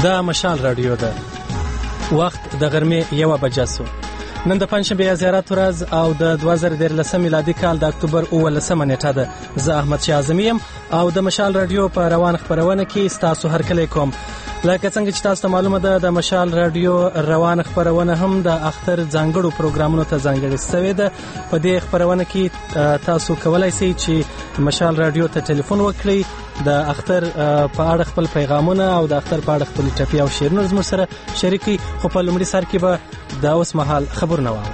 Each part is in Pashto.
دا مشال رادیو ده. وخت د غرمې 1 بجه سو. نن د پنځشنبه زیارت ورځ او د 2013 میلادي کال د اکتوبر 19 نیټه ده. زه احمد شاه اعظمي یم او د مشال رادیو په روان خبرونه کې تاسو هرکلی کوم. لکه څنګه چې تاسو ته معلومه ده د مشال رادیو روان خبرونه هم د اختر ځانګړو پروګرامونو ته ځانګړې شوې ده. په دې خبرونه کې تاسو کولای شئ چې مشال رادیو ته ټلیفون وکړئ، د اختر په اړه خپل پیغامونه او د اختر په اړه خپل ټپي او شعرونه زموږ سره شریکي. خو په لومړي سر کې به د اوس مهال خبرونه واورو.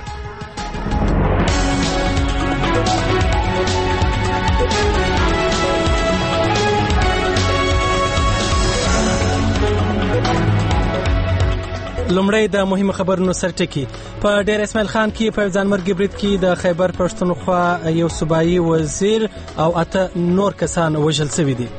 لومړی د مهمو خبرونو سرټکی. په ډیر اسماعیل خان کې په ځانمرګي برید کې د خیبر پښتونخوا یو صوبایي وزیر او 8 نور کسان وژل شوي دي.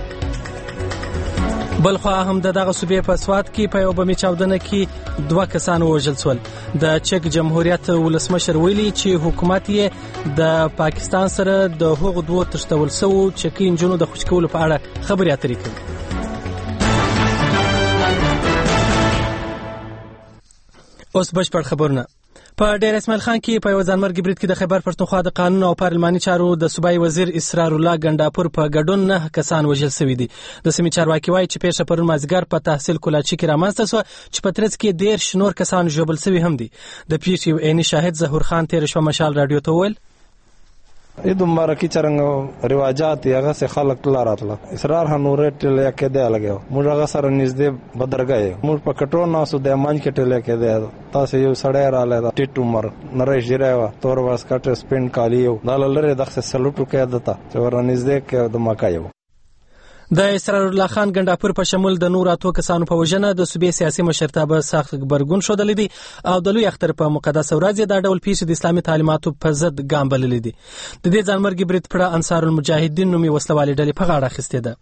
بلخوا هم دغه صوبې په سوات کې په یو بمي چاودنه کې 2 کسان وژل شول. د چک جمهوریت ولسمشر ویلي چې حکومت یې د پاکستان سره د هغو 2 تشتول شوو چکی انجنونو د خوشکولو په اړه خبرې اترې کوي. اوس بشپړ خبرونه. په ډیر اسماعیل خان کې په یو ځانمرګي برید کې د خیبر پښتونخوا د قانون او پارلماني چارو د صوبایي وزیر اسرار الله ګنداپور په ګډون 9 کسان وژل شوي دي. د سیمې چارواکي وایي چې پیښه پرون مازدیګر په تحصیل کولاچي کې رامنځته شوه چې په ترڅ کې 10 نور کسان ژوبل شوي هم دي. د پیښې یو عیني شاهد ظهور خان تیر شپه مشال رادیو ته وویل عید مبارکی چرنګ رواجات هغه سه خلک لاراتله اسرار هنوره ټل کې دی لګیو موږ هغه سره نږدې بدرګای موږ په کټو ناسو د مان کې ټل کې دی تاسو یو سړی را لاله ټیټ عمر نریش جریوا تور واس کټ سپین کالیو داللره دغه سلوټو کې دتا چې ور نږدې کې د مکایو. د اسرار الله خان ګنداپور په شمول د نور 8 کسانو په وژنه د صوبې سیاسي مشرتابه سخت غبرګون شودل دي او د لوی اختر په مقدس ورځ د ډول پیښې د اسلامي تعلیماتو په ضد ګام بلل دي. د دې ځانمرګي برید پر انصار المجاهدین نومي وسلوالي ډلې په غاړه اخیسته ده.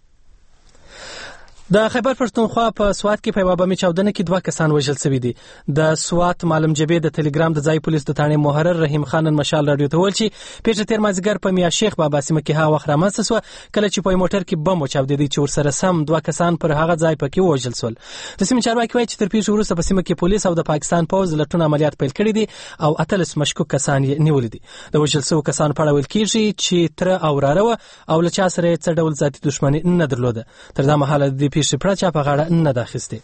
د خیبر پښتونخوا په سوات کې په یو بمي چاودنه کې 2 کسان وژل شوي دي. د سوات معلم جبې د ټلګرام د ځای پولیس د ثانې محرر رحیم خان مشال رادیو ته ویل چې پیښه تیر مازیګر په میا شیخ بابا سیمه کې ها وخت رامنځته شوه کله چې په موټر کې بم وچاودېدی چې ورسره سم 2 کسان پر هغه ځای پکې وژل شول. د سیمې چارواکي وایي چې تر پیښې وروسته په سیمه کې پولیس او د پاکستان پوځ لټون عملیات پیل کړي دي او 18 مشکوک کسان یې نیولي دي. د وژل شوو کسانو په اړه ویل کېږي چې تر او راره او له چا سره څه ډول ذاتي دښمني نه درلوده. تر دا مهاله د پیښې پر چا په نه داخسته.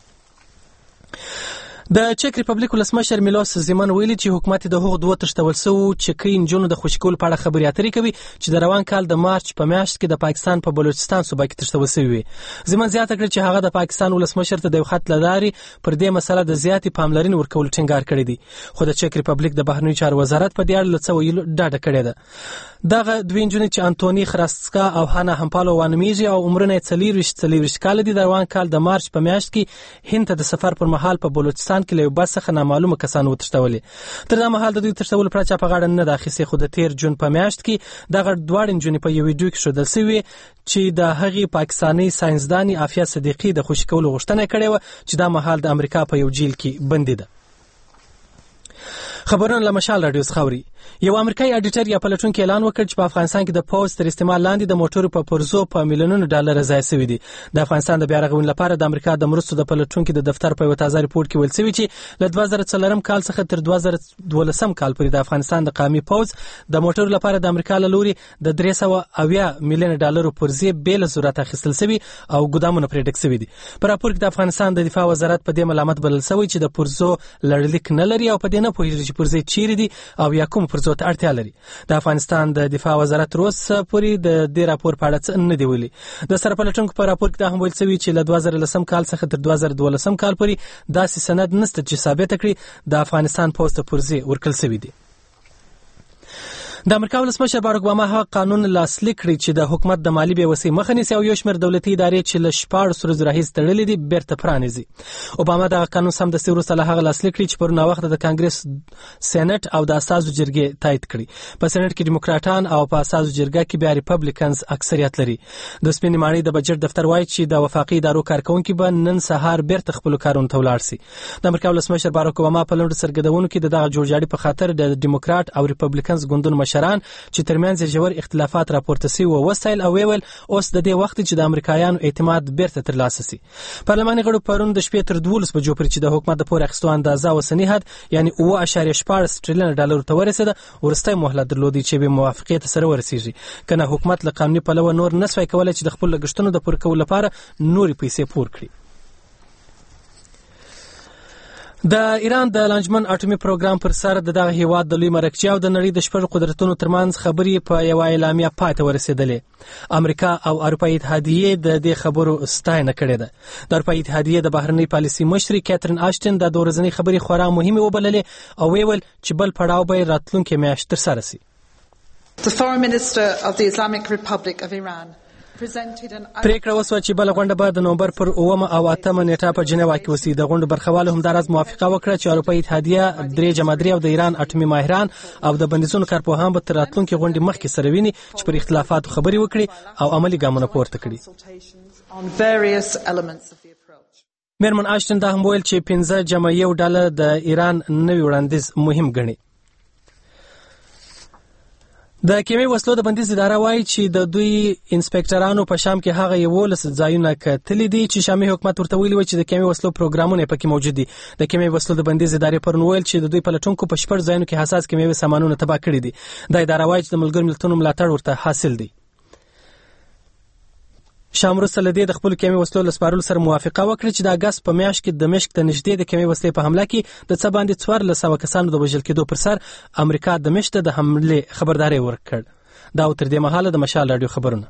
د چک ریپبلیک ولسمشر میلوس زیمن ویلي چې حکومت د هغو 2 تشتول شوو چکی انجنونو د خوشکول په اړه خبرې اترې کوي چې د روان کال د مارچ په میاشت کې د پاکستان په بلوچستان صوبه کې تشتول شوی. زیمن زیاته کړ چې هغه د پاکستان ولسمشر ته د خط لداري پر دې مسله د زیاتې پاملرنې ورکول ټینګار کړی دی. خو د چک ریپبلیک د بهرنیو چارو وزارت په دې اړه څه ویلو ډاډه کړی ده. دغه 2 انجنونې چې انټونی خراسکا او هانا همپالو وانمیږي او عمرونه 40 کال دي د روان کال د مارچ په میاشت کې هند ته د سفر پر مهال په بلوچستان کې له بس څخه نامعلومه کسان وتښتولي. تر دا مهال د دوی تښتولو پر چا په غاړه نه داخسي. خو د تیر جون په میاشت کې دغه 2 انجنونې په یو ویډیو کې شودل شوی چې د هغې پاکستاني ساينسداني عافیه صدیقي د خوشکولو غوښتنه کړې و چې دا مهال د امریکا په یو جیل کې بندي ده. خبرونه له مشال رادیو څخه اوري. یو امریکایي اډیټر یا پلټونکي اعلان وکړ چې په افغانستان کې د پوز تر استعمال لاندې د موټرو په پرزو په میلیونونو ډالر ضایع شوي دي. د افغانستان د بیا رغونې لپاره د امریکا د مرستو د پلټونکي د دفتر په یو تازه ریپورت کې ویل شوي چې له 2004 کال څخه تر 2012 کال پورې د افغانستان د قومي پوز د موټرو لپاره د امریکا له لوري د 380 میلیون ډالرو پرزې بې له ضرورت اخیستل شوي او ګدامونه پرې ډک شوي دي. په راپور کې د افغانستان د دفاع وزارت په دې ملامت بلل شوی چې د پرزو لړلیک نه لري او په دې نه پوهیږي چې پرزې چیرې دي او یا کوم پرزو ته اړتیا لري. د افغانستان د دفاع وزارت روس پوری د دې راپور په اړه نه دی ویلي. د سرپلټونکو په راپور کې دا هم ویل شوی چې له 2010 کال څخه تر 2012 کال پورې داسې سند نشته چې ثابت کړي د افغانستان پوسټ پرزې ورکل شوی دی. د امریکا ولسمشر باراک اوباما هغه قانون لاسلیک کړی چې د حکومت د مالی بېوسۍ مخه نیسي او یو شمېر دولتي ادارې چې له 14 ورځو راهیسې تړلې دي بیرته پرانیزي. اوباما دغه قانون سمدستي وروسته له هغه لاسلیک کړی چې پرون وخت د کانګرس سېنات او د اساسو جرګې تایید کړی. په سېنات کې دیموکراتان او په اساسو جرګه کې بیا ریپبلیکنز اکثریت لري. د سپینې ماڼۍ د بجټ دفتر وایي چې د وفاقي ادارو کارکونکي به نن سهار بیرته خپل کارونه ته ولاړ شي. د امریکا ولسمشر باراک اوباما په لومړي سرګردونو کې دغه جوړجاړي په خاطر د دیموکرات او ریپبلیکنز ګوندونو مشران چې ترمنځ ژور اختلافات راپورته شوي و وستایل او ویل اوس د دې وخت چې د امریکایانو اعتماد بیرته ترلاسه شي. پارلماني غړو پرون د شپې تر 12 بجو پورې چې د حکومت د پور اخیستو اندازه اوسنی حد یعنی 8.14 تریلیون ډالر ته ورسېده ورسته مهلت درلودي چې به موافقت سره ورسیږي. کنه حکومت له قانوني پلوه نور نسوي کولای چې د خپل لګښتونو د پوره کولو لپاره نوري پیسې پور کړي. د ایران د لانجمن اټومي پروګرام پر سر دغه هیواد د لوی مرکچي او د نړۍ د شپږ قدرتونو ترمنځ خبرې په یو اعلامیه پای ته ورسېدلې. امریکا او اروپایي اتحادیه د دې خبرو ستاینه کړې ده. د اروپایي اتحادیه د بهرنۍ پالیسي مشري کاترین آشټن د ورځنۍ خبرې خورا مهمه وبللې او ویل چې بل پړاو به راتلونکي میاشت تر سره شي. The Foreign Minister of the Islamic Republic of Iran پریکړه وسوه چې بل غونډه به د نومبر پر 9 او 8 نیټه په جنیوا کې وسی. د غونډې برخوالو همدارس موافقه وکړه چې اروپایي اتحادیه 3 او د ایران اټومي ماهران او د بندیزونو کارپوهان به تر راتلونکي غونډې مخکې سره ویني چې پر اختلافاتو خبرې وکړي او عملی ګامونه پورته کړي. میرمن آشټن دا هم ویل چې 15 ډالر د ایران نوی وړاندیز مهم ګڼي. د کیمیا وسلو د بندیز اداره وایي چې د دوی انسپکټرانو په شام کې هغه 11 ځایونه کتلي دي چې شامي حکومت ورته ویلي و چې د کیمیا وسلو پروګرامونه پکې موجود دي. د کیمیا وسلو د بندیز ادارې پرون ویل چې د دوی پلټونکو په 6 ځایونو کې حساس کیمیاوي سامانونه تباه کړي دي. د اداره وایي چې د ملګرو ملتونو ملاتړ ورته حاصل دی. شام وروسته له دې د خپل کیمیا وسلو له سپارلو سره موافقه وکړه چې د اګست په میاشت کې د دمشق ته نږدې د کیمیا وسلې په حمله کې د څه باندې 1400 کسانو د وژل کېدو پر سر امریکا دمشق ته د حمله خبرداري ورکړ. دا تر دې مهاله د مشال رادیو خبرونه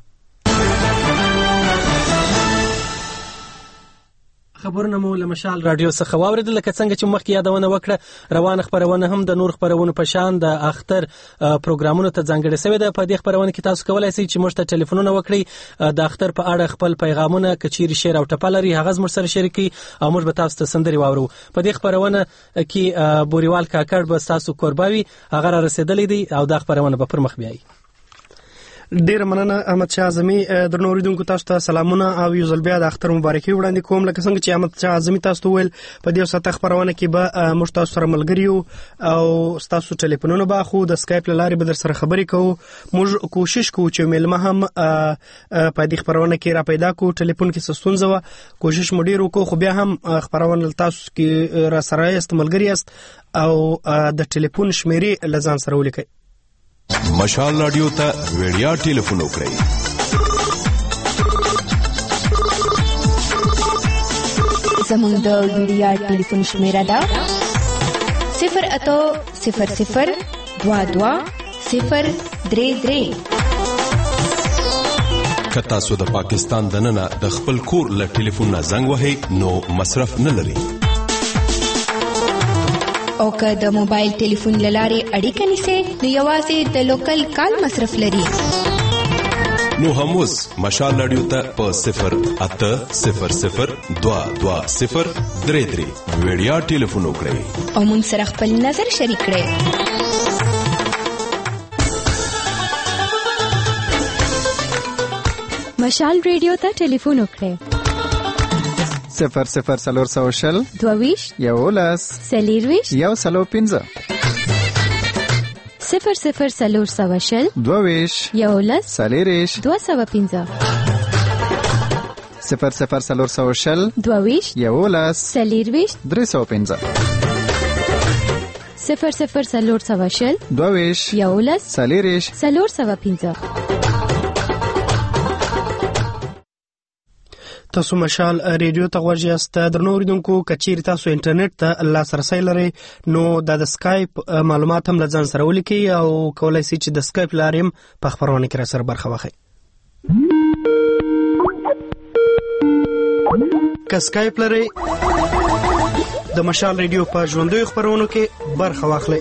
مو له مشال رادیو څخه واوریدل. لکه څنګه چې مخکې یادونه وکړه روانه خبرونه هم د نور خبرونو په شان د اختر پروګرامونو ته ځانګړې شوې ده. په دې خبرونه کې تاسو کولای شئ چې موږ ته ټلیفونونه وکړئ د اختر په اړه خپل پیغامونه کچيري شیر او ټپه لري هغه زموږ سره شریکي او موږ به تاسو ته سندري واورو. په دې خبرونه کې بوريوال کاکړ به تاسو قرباوي هغه را رسیدلې دي او دا خبرونه به پر مخ بیاي. ډیر مننه احمد شاه اعظمي. درنو اوریدونکو تاسو ته سلامونه او یو ځل بیا د اختر مبارکي وړاندې کوم. لکه څنګه چې احمد شاه اعظمي تاسو ویل په دې وسه خبرونه کې به موږ تاسو سره ملګری یو او تاسو ټلیفونونه به خو د سکایپ لارې به در سره خبرې کوو. موږ کوشش کوو چې ملما هم په دې خبرونه کې را پیدا کوو. ټلیفون کې ستونزه و کوشش مو ډیر وکړو خو بیا هم خبرونه تاسو کې را سره یاست ملګری یاست او د ټلیفون شمیرې لزان سره ولیکئ. مشال رادیو ته ویډیا ټلیفون وکړئ. زموږ د ویډیا ټلیفون شمیره ده 08000220033. که تاسو د پاکستان دننه د خپل کور له ټلیفون نه زنګ وهئ نو مصرف نه لري. او که د موبایل ټلیفون لارې اړیکه نیسئ نو یوازې د لوکل کال مصرف لري. نو هم اوس مشال رادیو ته په 08000220033 ویډیا ټلیفون وکړئ او موږ سره خپل نظر شریک کړئ. مشال رادیو ته ټلیفون وکړئ 00420 یولس سلیرویش یو سلو 15 00420 دویش یولس سلیریش 215 00420 دویش یولس سلیرویش 315 00420 دویش یولس سلیریش 315. تاسو مشال ریډیو ته غوږ یاست. درنو اوریدونکو کچیر تاسو انټرنیټ ته لاسرسی لرئ نو د سکایپ معلومات هم لځان سره ولیکئ او کولای شئ چې د سکایپ لارې په خبرونه کې را سره برخه واخلئ. که سکایپ لرئ د مشال ریډیو په ژوندۍ خبرونو کې برخه واخلئ.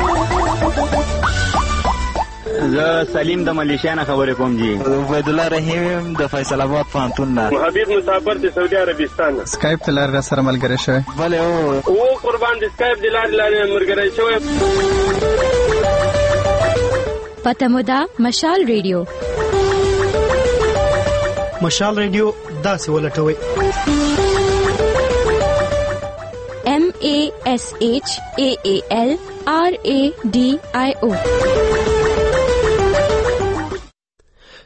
زه سلیم د ملیشیا نه خبرې کوم جی. عبید الله رحیم د فیصل آباد پوهنتون نه. حبیب مسافر د سعودي عربستان. سکایپ ته لار سره ملګری شوی. بله او قربان د سکایپ د لارې ملګری شوی. پته مو ده مشال ریډیو. مشال ریډیو داسې ولټوئ MASHAALRADIO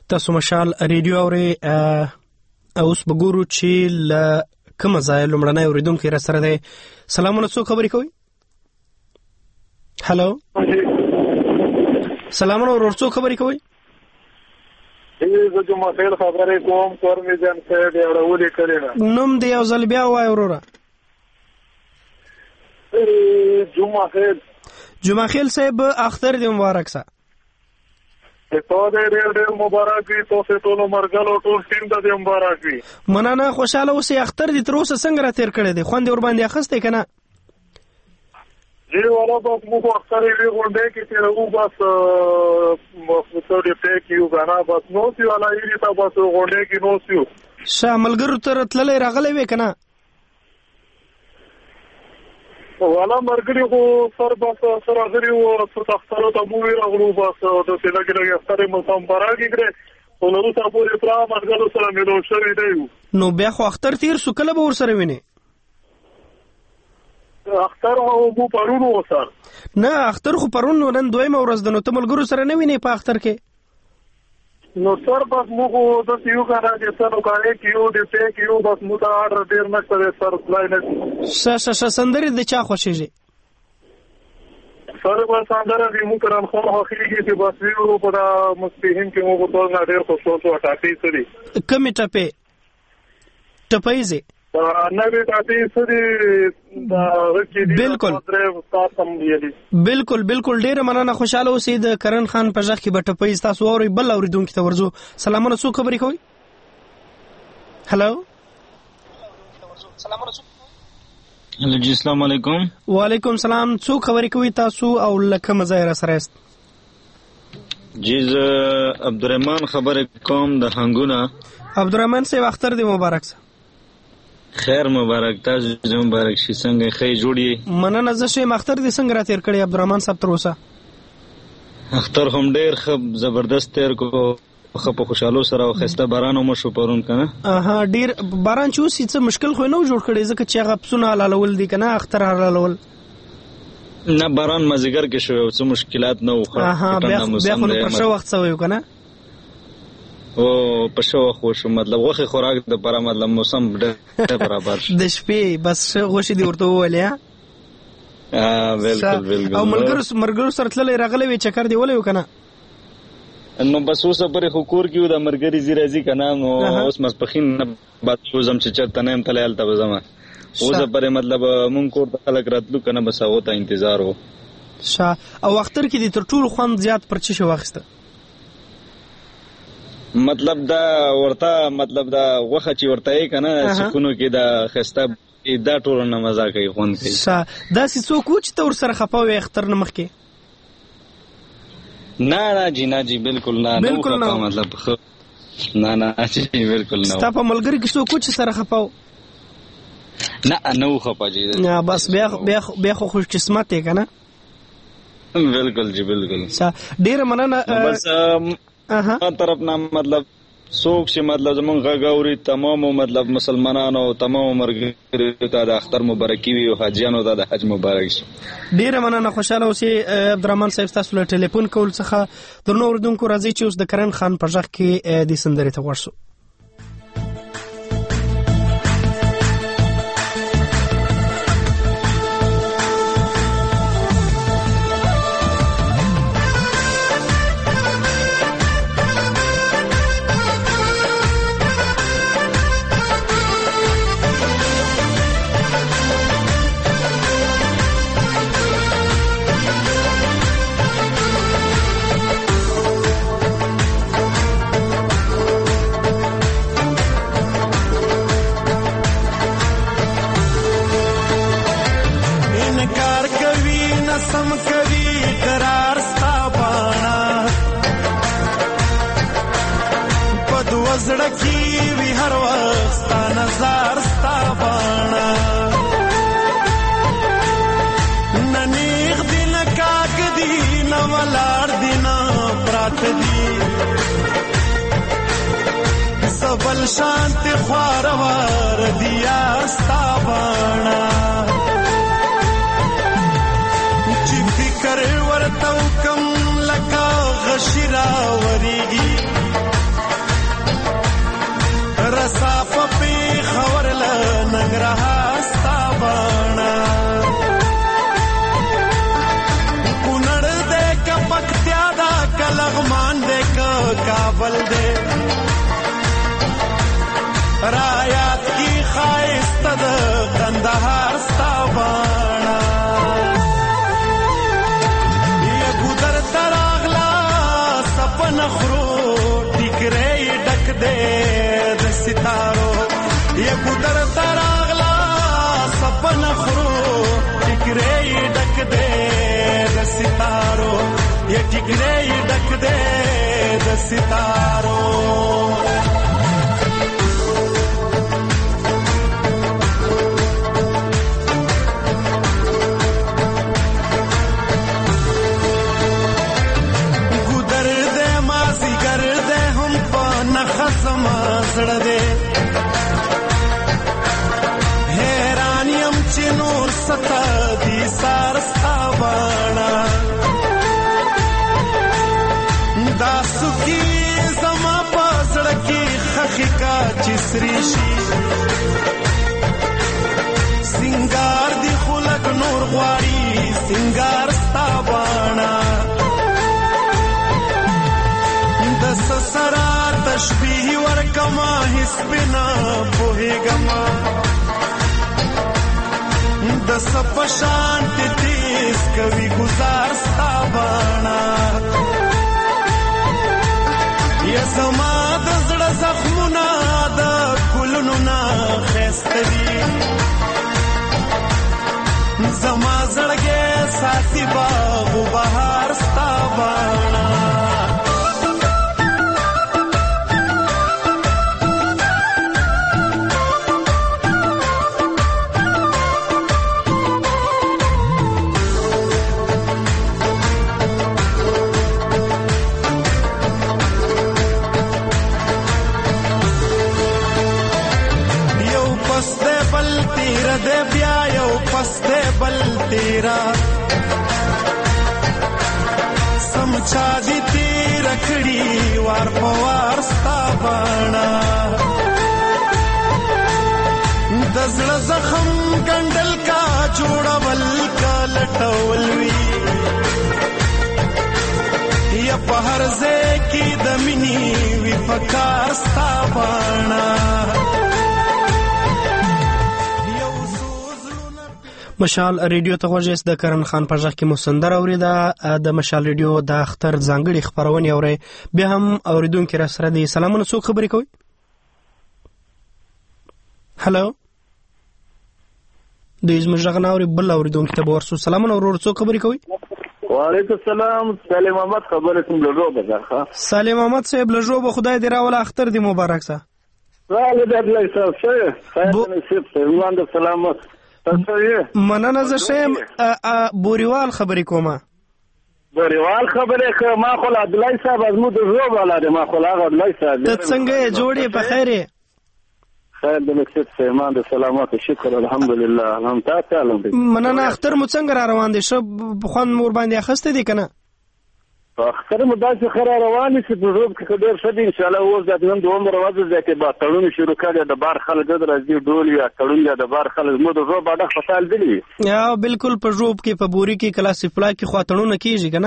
تاسو مشال ریډیو اورئ. اوس به ګورو چې له کومه ځایه لومړنی اورېدونکی را سره دی. سلامونه، څوک خبرې کوئ؟ هلو، سلامونه ورور، څوک خبرې کوئ؟ زه جمعه خیل خبرې کوم، کورمې جان صاحب یې اړولې کړې ده. نوم دې یو ځل بیا ووایه وروره. جمعه خیل. جمعه خیل صاحب، اختر دې مبارک سه. ته دې ډېر مبارک وي، تاسو ټول مرګلو ټول ټیم ته دې مبارک وي. مننه، خوشاله اوسې. اختر دې تر اوسه څنګه را تېر کړی دی؟ خوند دې ورباندې اخیستی که نه؟ جی والا بس موږ اختر یې غونډې کې تېروو، بس څه کېږو که نه، بس نوس یو والا یې ته بس غونډې کې نوس یو. ښه، ملګرو ته تللی راغلی وې که نه؟ والا مرګري خو سر بس سر راغلي وو، اخترو ته مو راغلو، بس داسې لږې لږې اختر یې مو مبارکې کړې، خو له وروسته پورې پوره ملګرو سره میلاو شوي دی یو. نو بیا خو اختر تېر شو، کله به ورسره وینې؟ اختر مو پرون و سر. نه، اختر خو پرون، نن دویمه ورځ ده، نو ته ملګرو سره نه وینې په اختر کې؟ نو سر بس موږ داسې یو که نه چې څه نوکارې کې یو د پې کې یو، بس موږ ته آرډر ډېر نشته دی سر، خدای نه کړي. ښه، سندرې د چا خوښېږي؟ سر به سندره دې موږ کرن خو خوښېږي چې بس ویو په دا ماسپښین کې موږ ټول نه ډېر خوشحال شو. ټاپې څه دي؟ کومې ټپې؟ ټپیزې؟ نوې ټاپې څه دي؟ بالکل ډېره مننه، خوشحاله اوسئ. د کرن خان په غږ کې به ټپیز تاسو واورئ. بل اورېدونکي ته ورځو. سلامونه، څوک خبرې کوئ؟ هلو، جی السلام علیکم. وعلیکم سلام. څوک خبرې کوئ تاسو او له کومه ځایه را سره یاست؟ جی زه عبدالرحمن خبرې کوم د هنګونه. عبدالرحمن صاحب، اختر دې مبارک سه. خیر مبارک، تاسو دې مبارک شي. څنګه ښه جوړ یې؟ مننه، زه ښه یم. اختر دې څنګه را تېر کړی عبدالرحمن صاحب تر اوسه؟ اختر هم ډېر ښه زبردست تېر کو، ښه په خوشحالو سره، او ښایسته باران هم وشو پرون که نه؟ ډېر باران چې اوس څه مشکل خو یې نه و جوړ کړی، ځکه چې هغه پسونه حلالول دي که نه، اختر حلالول. نه، باران مازدیګر کې شوی، څه مشکلات نه وو. بیا خو نو پر ښه وخت شوی و که نه؟ او په ښه وخت وشو، مطلب غوښې خوراک دپاره مطلب موسم ډېر برابر شو. د شپې بس غوښې دې ورته وویلې؟ بالکل. او ملګرو سره تللی راغلی وې، چکر دې ولی و که نه؟ نو بس اوسه پرې خو کور کې و، د ملګري ځي راځي که نه، نو اوس ماسپښین نه بعد وځم چې چېرته نه یم تللی، هلته به ځمه. اوسه پرې مطلب مونږ کور ته خلک راتلو که نه، بس هغو ته انتظار و. ښه، او اختر کې دې تر ټولو خوند زیات پر څه شي واخیسته؟ مطلب دا ورته مطلب دا غوښه چې ورته یې که نه سکونو کې دا ښایسته دا ټولو نه مزه کوي، خوند کوي. داسې څوک و چې ته ورسره خفه وې اختر نه مخکې؟ نه جی بالکل نه. بالکل نه مطلب نه جی بالکل نه. ستا په ملګري کې څوک و چې سره خفه و؟ نه و خفه جی. بس بیا خو خوش قسمت یې که نه؟ بالکل جی بالکل. ډېره مننه. بس طرف نه مطلب څوک چې مطلب زمونږ غږ اوري، تمامو مطلب مسلمانانو او تمامو ملګرو ته د اختر مبارکي وي، او حاجیانو ته د حج مبارک شي. ډېره مننه، خوشحاله اوسئ. عبدالرحمن صاحب، ستاسو له ټلیفون کول څخه درنو اورېدونکو راځئ چې اوس د کرن خان په غږ کې دې سندرې ته غوږ شو. شانت خوار دیا ستابانا چې فکر ورته کم لکه غشرا وریږي کابل دے رایات کی خایست د کندهار ستا باڼه یګو در تراغلا سپن خرو ټیکرې ډک دے د ستارو یګو در تراغلا سپن خرو ټیکرې ډک دے د ستارو یہ ټیکرې ډک دے د ستارو زړه دې حیران یم چې نور ستا دي سار ستا باڼه دا سکی زما په زړه کې خخې کا چې سري شي سنگار دي خو لږ نور غواړي سنگار ستا باڼه د سسرا تشبیه ورکما هیڅ بنا پوهېږما د سپشان تیز کوي گزار ستا باڼه یا زما د زړه زخمونه د ګلونو نه ښایسته دي زما زړګی ساتي باغ و بهار ستا باڼه دے بیا یو پس دے بل تیرا سمچا دی تیر کړي وار په وار ستا باڼه د زړه زخم ګنډل کا جوړول کا لټول وی یا په هر ځای کې د مینې وی پکار ستا باڼه مشال ریډیو ته غوږ د کرن خان په ځخ کې مسندر اوریدا د مشال ریډیو د اختر ځانګړي خبرونه اوري به هم اوریدونکو را سره دي سلامونه څوک خبرې کوي هالو د زموږ غناوري بل اوریدونکو ته ورسو سلامونه ورور څوک خبرې کوي وعلیکم السلام سالم احمد خبرې کوم له روبه ځخه سالم احمد صاحب له روبه خدای دې راول اختر دې مبارک سه والله دې الله صاحب خیر نصیب سلام سلامت مننه زه شم بوریوال خبرې کومه بوریوال خبرې کوم ما خو عبد الله صاحب ازمو د زوب ولاده ما خو هغه عبد الله صاحب ته څنګه جوړې په خیره خیر د مکتب سیمان د سلامات شکر الحمدلله هم تاسو مننه اختر مو څنګه را روان دي شب خوان مور باندې اخسته دي کنه اختر مو داسې خیر روان دي چې په روب کې ډېر ښه دي ان شاء الله اوس د نن د عمر وځي چې با تړون شروع کړي د بار خلک راځي ډول یا تړون یا د بار خلک مو د روب اډه خپل دي یا بالکل په روب کې په بوري کې کلاسیک پلا کې خاطرونه کیږي کنه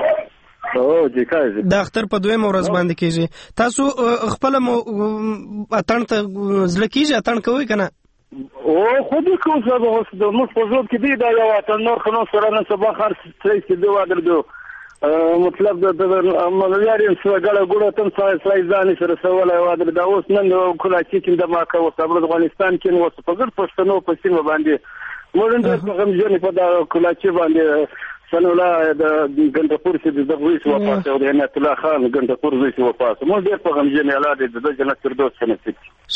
او جی کایږي د اختر په دویم ورځ باندې کیږي تاسو خپل اتن ته ځل کیږي اتن کوي کنه او خو دې کوم څه د مو په روب کې دی دا یو اتن نور خنو سره نن سبا خرڅ چې دی وادر مطلب د مليارین سره ګړه ګړه تم ځای ځان سره سوال وادر دا اوس نن کله چې د ماکه او افغانستان کې نو څه فقط پښتنو په سیمه باندې مورن د غمجن په دا کله چې باندې سنولا د ګندپور چې د دغویس وفات او د عنایت الله خان ګندپور زوی وفات مو ډېر په غمجن اعلان د جنت فردوس نصیب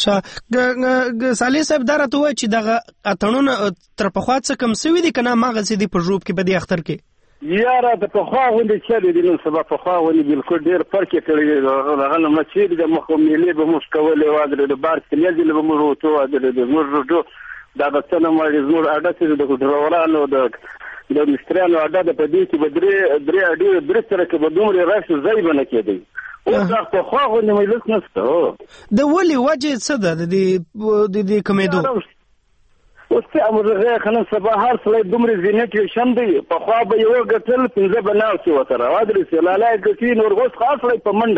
صالح صاحب درته وای چې دغه اتنونه تر په خواڅ کم سوي دي کنه ماغه سي دي په جوب کې بدی اختر کې یاره د په خوا غونډې چې دي نن سبا په خوا غونډې بالکل ډېر فرق کړی هغه نو چې د مخ ملي به مش کولې وادر د بار کې لږ به مو وته وادر د مرجو دا د څنګه مې زور اډه چې د ډرورانو د مستریانو اډه د پدې کې درې سره کې به دومره راشه ځای بنه کېدی او دا په خوا غونډې مې لږ نشته د ولي وجه څه ده د کمیدو اوس ته امرغه خلک سبا هر څلې دومره زینت یې شم دی په خوا به یو غتل پنځه بناو چې وتره وادري سلاله کې نور غوس خاص لې په منډه دی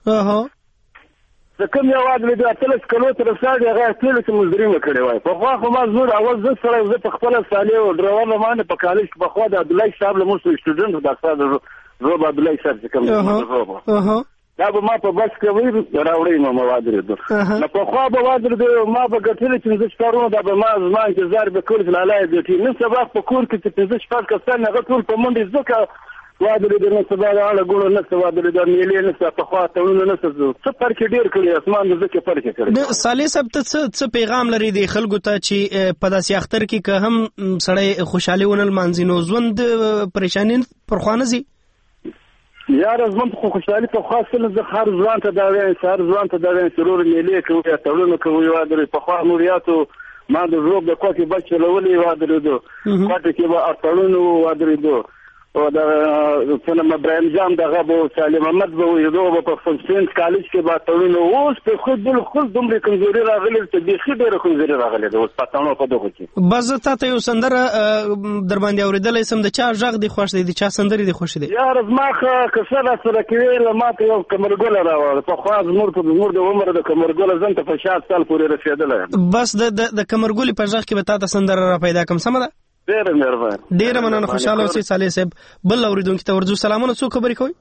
د کوم یو وادر د 13 کلو تر رساږي هغه ټول چې مزدوري کړې وای په خوا خو ما زور اول زه سره زه په خپل سالي او ډرایور باندې په کالج په خوا د عبد الله صاحب له موږ سټوډنټ د استاد روب عبد الله صاحب چې کوم دا به ما په بس کې وی راوړې ما وادر نو په خوا به وادر ما به ګټل چې زه ستارو دا به ما زما انتظار به کول لاله دې نن سبا په کور کې چې زه شپږ کسان هغه ټول په منډه ځکه وادر دې نن سبا اړه ګورو نه سبا د میلې نه په خوا ته ونه نه څه فرق ډیر کړی اسمان د ځکه فرق کړی صالح صاحب ته څه پیغام لري د خلکو ته چې په داسې اختر کې که هم سړی خوشحالي ونه لمانځي نو ژوند پریشانی پر خوانه زی یار زمون خو خوشحالي په خاصه نه هر ځوان ته دا وایي هر ځوان ته دا وایي سرور میلې کوي تړونو کوي وادر په خوا نوریاتو ما د روب د کوټې بچ لولې وادر دو کوټې کې به تړونو وادر دو او دا څنګه ابراهيم جام دغه بو سالم محمد بو یدو په فنسنت کالج کې با تړونو اوس په خود بل خود دومره کمزوري راغلي ته د خې ډېر کمزوري راغلي د اوس پاتانو په دغه کې بس ته یو سندره در باندې اوریدل سم د چا ژغ دی خوښ دی چا سندري دی خوښ دی یار زما کسره سره کې ما ته یو کمرګول راوړ په خواز نور ته نور د عمر د کمرګول زنت په 60 سال پورې رسیدل بس د کمرګول په ژغ کې به تاسو سندره را پیدا کوم سم ده ډېر مننه خوشاله اوسئ صالح صاحب بل اوریدونکو ته ورځو سلامونه څو خبرې کوي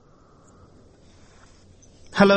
هلو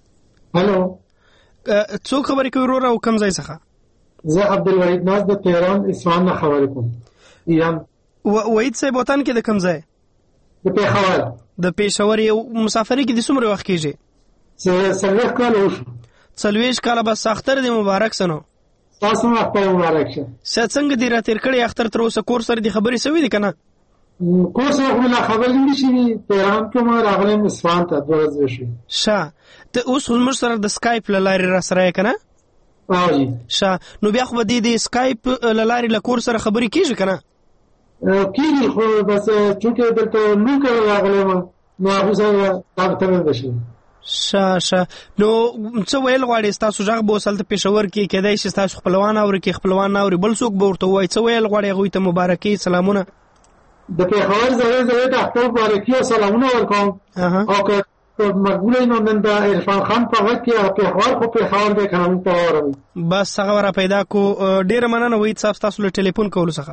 څو خبرې کوي ورور او کم ځای څخه زه عبدالوحید ناز د تهران اصفهان نه خبرې کوم یم وحید صاحب وطن کې د کم ځای د پېښور د پېښور یو مسافرۍ کې د څومره وخت کېږي 40 کال وشو 40 کاله بس اختر دې مبارک سنو تاسو اختر مبارک شه څنګه دې را تیر کړی اختر تر اوسه کور سره دې خبرې سوي دي کنه کور سره خو نه خبرې نشي تهران کې ما راغلم اصفهان ته د ورځې شي ته اوس موږ سره د سکایپ لارې را سره کنه نو بیا خو دې د سکایپ لارې له کور سره خبرې کیږي کنه کیږي خو بس چونکه دلته نو کې راغلم نو هغه سره تاسو بشي نو څه ویل غواړي تاسو ژغ به وسلته پېښور کې کېدای شي تاسو خپلوان اوري کې خپلوان اوري بل څوک به ورته وایي څه ویل غواړي هغوی ته مبارکي سلامونه د پېښور زه د اختر مبارکي او سلامونه ورکوم او که مقبوله نو نن د عرفان خان په وخت کې پېښور خو پېښور د کلام په اورم بس هغه را پیدا کو ډیر مننه وای تاسو له ټلیفون کول څخه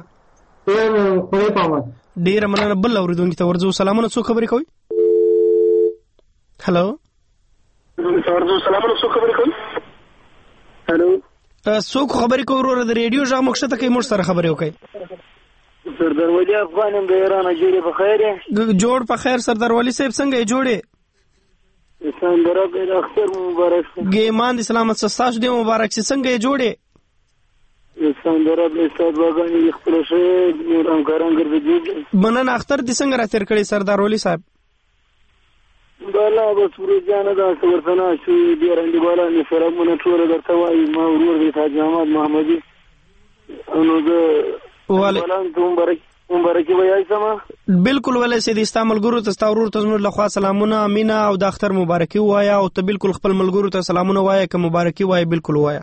ډیر مننه بل اوریدونکو ته ورځو سلامونه څو خبرې کوي هلو سلامونه څو خبرې کوي هلو څوک خبرې کوي ورور د ریډیو ژغ مخشه ته کوي موږ سره خبرې وکړي سردار ولی افغانم د ایران جوړې په خیر جوړ په خیر سردار ولی صاحب څنګه جوړې سندره د اختر مبارک ګیمان د سلامت سستاسو دی مبارک څنګه جوړې سندره د استاد باغانی خپل شه نور همکاران ګرځي مننه اختر د څنګه را تیر کړی سردار ولی صاحب بالا بس ورځانه دا څورتنه شو دی رندې بالا نه سره مونږ ټول درته وایي ما ورور دی حاج احمد محمدي نو زه مبارکي وایي سما بالکل ولې سید استعمال ګورو ته ستورور ته زموږ لخوا سلامونه امینا او د اختر مبارکي وایا او ته بالکل خپل ملګرو ته سلامونه وایا که مبارکي وایا بالکل وایا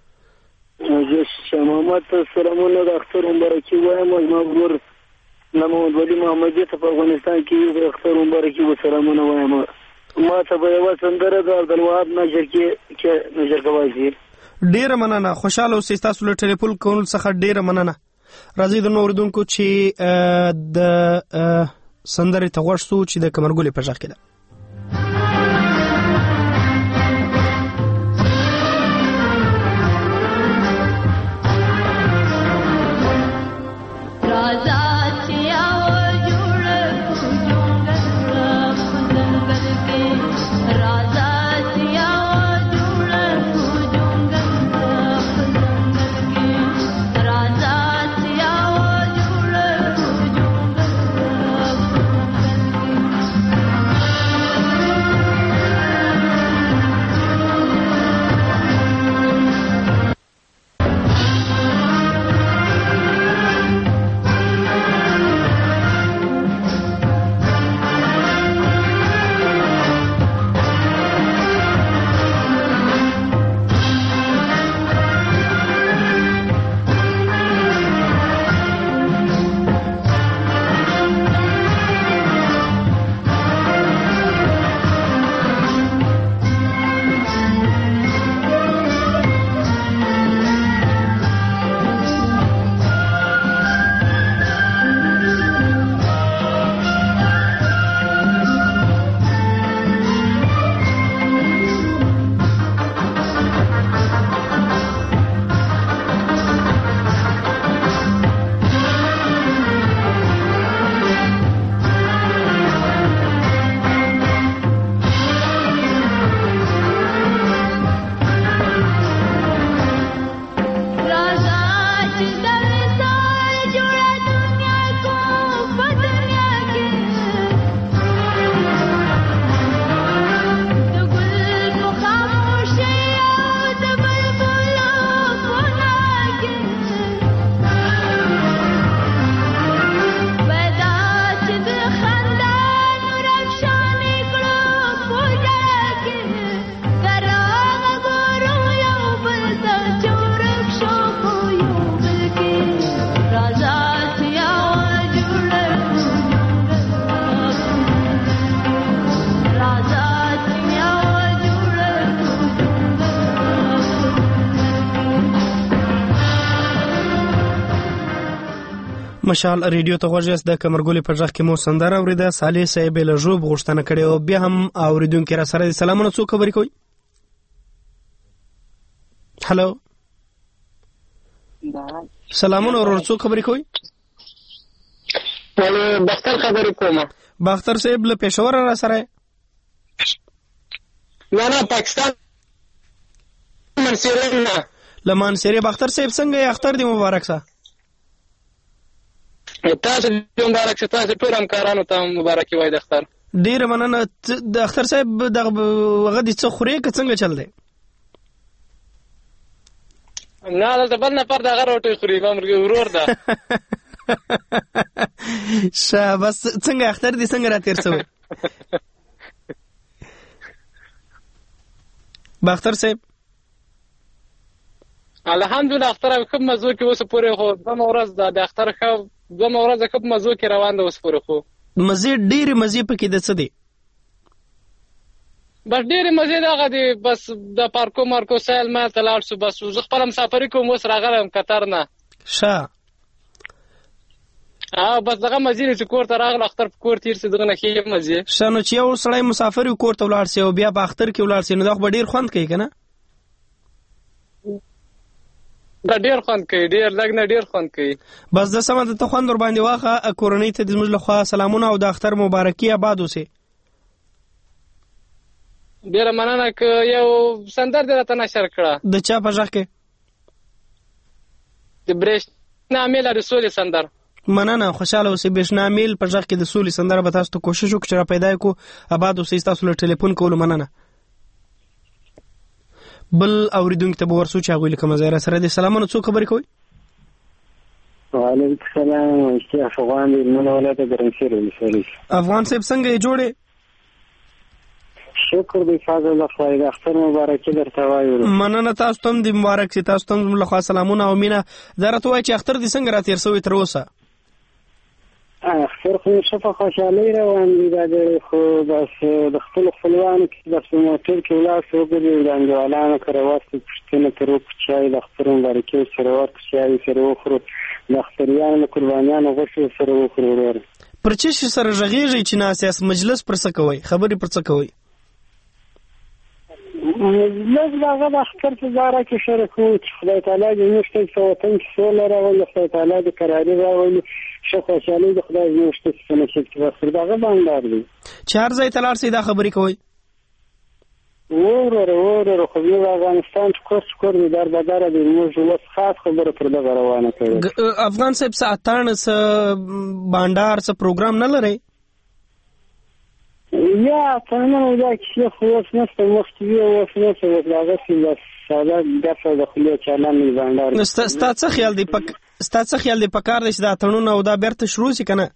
محمد ته سلامونه د اختر مبارکي وایا ما ورور محمد ولی محمدی ته په افغانستان کې د اختر مبارکي و سلامونه وایم ما ته به یو سندره د عبدالوهاب نجر کې نجر کوي ډیر مننه خوشاله اوسئ تاسو له ټلیفون کول څخه ډیر مننه راځي د نوردونکو چې د سندره ته غوښتو چې د کمرګولې په ژغ کې ده مشال ریډیو ته غوږ یاست. د کمرګولې په غږ کې مو سندره اورېده. صالح صاحب له ژوب غوښتنه کړې او بیا هم اورېدونکي را سره دي. سلامونه، څوک خبرې کوي؟ هلو، سلامونه ورور، څوک خبرې کوي؟ باختر خبرې کوم. باختر صاحب له پېښور را سره؟ نه پاکستان منصیرې نه. له منصیرې. باختر صاحب څنګه یې؟ اختر دې مبارک شه. تاسو دې مبارک شه. تاسو ټول همکارانو ته مبارکي وایي د اختر. ډېره مننه. د اختر صاحب دغه هغه دې څه خورې که څنګه چل دی؟ نه دلته بل نفر دغه روټۍ خوري، ورور ده. ښه، بس څنګه اختر دې څنګه را تېر شوی؟ باختر صاحب الحمدلله اختر ښه مزو کې اوس پورې خو دومره ورځ ده د اختر ښه دومره ورځ ښه مزو کې روان ده اوس پورې. خو مزې ډېرې مزې پکې د څه دی؟ بس ډېرې مزې دغه دي. بس د پارکو مارکو سیل ما ته لاړ شو. بس زه خپله مسافري کوم، اوس راغلی یم قطر نه. ښه، بس دغه مزې دی چې کور ته راغله اختر په کور تېر شي، دغه نه ښې مزې. ښه، نو چې یو سړی مسافر وي کور ته ولاړ شي او بیا په اختر کې ولاړ شي، نو دا خو به ډېر خوند کوي که نه؟ دا ډېر خوند کوي، ډېر لږ نه ډېر خوند کوي. بس د سمه ده، ته خوند ورباندې واخله. کورنۍ ته د زموږ لخوا سلامونه او د اختر مبارکي. آباد اوسې. ډېره مننه. که یو سندر دې راته نشر کړه. د چا په غږ کې؟ د برېښنا میل د سولې سندر. مننه، خوشحاله اوسې. برېښنا میل په غږ کې د سولې سندره به تاسو ته کوشش وکړو چې را پیدا یې کړو. آباد اوسې. ستاسو له ټلیفون کولو مننه. بل اورېدونکي ته به ورسو چې هغوی له کومه ځای را سره دي. سلامونه، څوک خبرې کوي؟ وعلیکم السلام. افغان د هلمند ولایت ګرمسیر ولسوالۍ. افغان صاحب څنګه یې جوړې؟ شکر دی فضل الله خدای. د اختر مبارکي درته وایو. مننه، تاسو ته هم دې مبارک سي. تاسو ته هم زموږ لخوا سلامونه او مینه. دا راته وایي چې اختر دې څنګه را تېر شوی تر اوسه؟ اختر خو ښه په خوشحالۍ روان دي. دا خو بس د خپلو خپلوانو کې بس په موټر کې ولاړ شو، وګرځېدو، د انډیوالانو کره ورسو، پوښتنه ترې وکړو، چای د اختر مبارکي ورسره ورکړو، چای سره وخورو، د اختریانو د قربانیانو غوښې ورسره وخورو. وروره پر څه شي سره غږېږئ چې ناست یاست؟ مجلس پر څه کوئ؟ خبرې پر څه کوئ؟ مجلس د هغه د اختر په باره کې شرک وو چې خدای تعالی دې موږ ته په وطن کې سوله راولي، خدای تعالی دې کراري راولي، ښه خوشحالي د خدای موږ ته څه نصیب کړي. بس د هغه باندې دی چې هر ځای ته لاړ شئ دا خبرې کوئ. وروره خو زموږ افغانستان چې کور دی در بدره دی، موږ اوس خاص خبره پر دغه روانه کوي. افغان صاحب څه اتڼ، څه بانډار، څه پروګرام نه لرئ؟ یا تنمو دا کیسه خو اوس نشته، مخکې وي اوس نشته. اوس هغسې بس ساده ګټه د خولې چالان دی بانډار. ستا څه خیال دی په کار دی چې دا اتڼونه او دا بیرته شروع شي که نه؟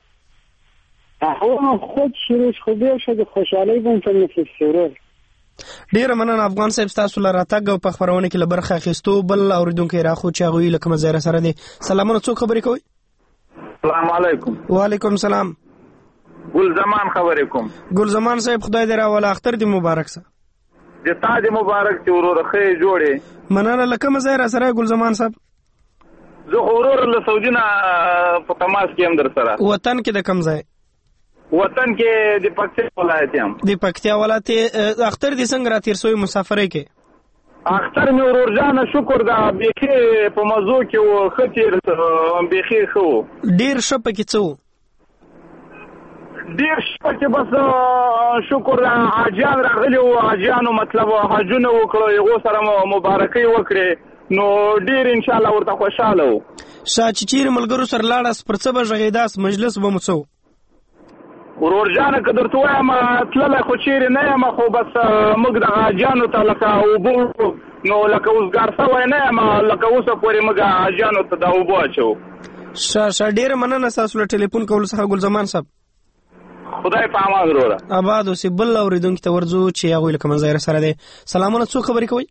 خود شروع خو بیا ښه د خوشحالۍ به هم په نصیب شي. ورور ډېره مننه افغان صاحب ستاسو له راتګ او په خپرونه کې له برخه اخیستو. بل اورېدونکی راخو چې هغوی له کومه ځای سره دي. سلامونه، څوک خبرې کوئ؟ السلام علیکم. وعلیکم السلام. ګل زمان خبرې کوم. ګل زمان صاحب خدای دې راوله. اختر دې مبارک شه. د تا دې مبارک چې وروره ښه یې جوړې. مننه. له کومه ځای را سره ګل زمان صاحب؟ زه خو وروره له سعودي نه په تماس کې یم در سره. وطن کې د کوم ځای؟ وطن کې د پکتیا ولایت یم. د پکتیا ولایت. اختر دې څنګه را تېر شوی مسافرۍ کې؟ اختر مې ورور جانه شکر ده بیخي په مزو کې و، ښه تېر بیخي ښه و. ډېر ښه پکې څه و؟ ډېر ښه چې بس شکر ده حاجیان راغلي وو، حاجیانو مطلب حجونه وکړو، هغو سره مبارکۍ وکړې، نو ډېر انشاءالله ورته خوشحاله وو. ښه، چې چیرې ملګرو سره لاړاست پر څه به غږېداست؟ مجلس به مو څه و؟ ورور جانه که درته وایم تللی خو چیرې نه یم، خو بس موږ د حاجیانو ته لکه اوبه نو لکه اوسګار سوی نه یم، لکه اوسه پورې موږ حاجیانو ته دا اوبه اچوو. ښه ډېره مننه ستاسو له ټلیفون کولو څخه ګل زمان صاحب. خدای په امان وروره. آباد اوسې. بل اورېدونکي ته ورځو چې هغوی له کومه ځای سره دی. سلامونه، څوک خبرې کوئ؟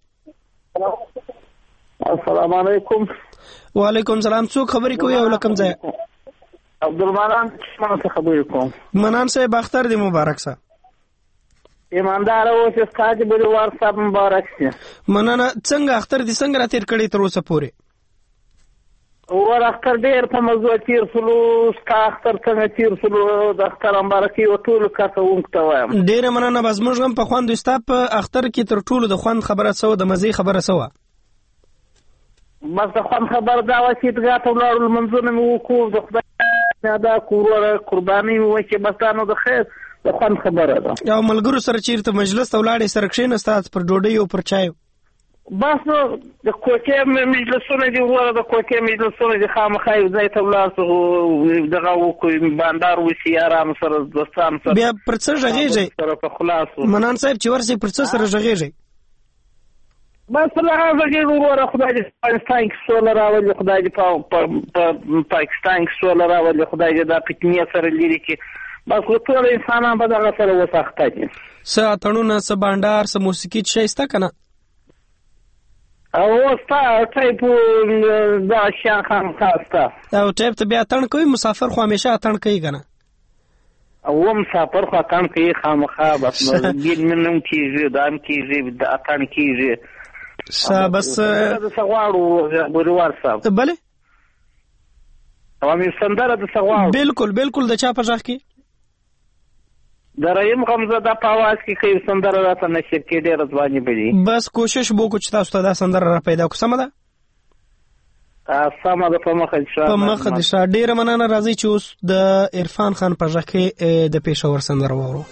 السلام علیکم. وعلیکم السلام. څوک خبرې کوئ او له کوم ځای؟ عبدالمنان څخه خبرې کوم. منان صاحب اختر دې مبارک شه. ایماندار اوسې، ستا دې بلوار صاحب مبارک شي. مننه. څنګه اختر دې څنګه را تېر کړی تر اوسه پورې؟ ور اختر ډېر په موضوع تیر سلو ستا اختر څنګه تیر سلو د اختر مبارکي او ټولو کارکوونکو ته وایم. ډېره مننه. بس موږ هم په خوند ستا په اختر کې تر ټولو د خوند خبره څه وه، د مزې خبره څه وه؟ بس د خوند خبره دا وه چې عیدګاه ته ولاړو، لمونځونه مې وکړو، د خدای ادا کړو، قرباني مې وکړې، بس دا نو د خیر د خوند خبره ده. او ملګرو سره چېرته مجلس ته ولاړې، سره کښېنسته پر ډوډۍ او پر چایو؟ بس نو د کوټې مجلسونه دي وروره، د کوټې مجلسونه دي، خامخا یو ځای ته ولاړ شو، دغه وکړو، بانډار وشي، یارانو سره دوستانو سره. بیا پر څه غږېږئ؟ سره په خلاصو منان صاحب چې ورسئ پر څه سره غږېږئ؟ بس پر هغه غږېږو وروره، خدای دې افغانستان کې سوله راولي، خدای دې په پاکستان کې سوله راولي، خدای دې دا فتنې سره لرې کړي. بس ټول انسانان به دغه سره وساخته دي. څه اتڼونه، څه بانډار، څه موسیقي څه شی شته که نه؟ او ستا ټایپ دا شیان خامخا سته. او ټایپ ته بیا اتڼ کوي؟ مسافر خو همیشه اتڼ کوي که نه؟ او مسافر خو اتڼ کوي خامخا، بس بیل مې هم کېږي، دا هم کېږي، د اتڼ کېږي. بس د غواړو بریوار صاحب. بلې او مې سندره د غواړو. بالکل بالکل. د چا په غږ کې؟ د رحیم غمزاده په اواز کې کوي سندره راته نشر کې، ډېره ځواني به دي. بس کوشش به وکړو چې تاسو ته دا سندره را پیدا کړو. سمه ده؟ سمه ده، په مخه دې شه. په مخه دې شه. ډېره مننه. راځئ چې اوس د عرفان خان په غږ کې د پېښور سندره واورو.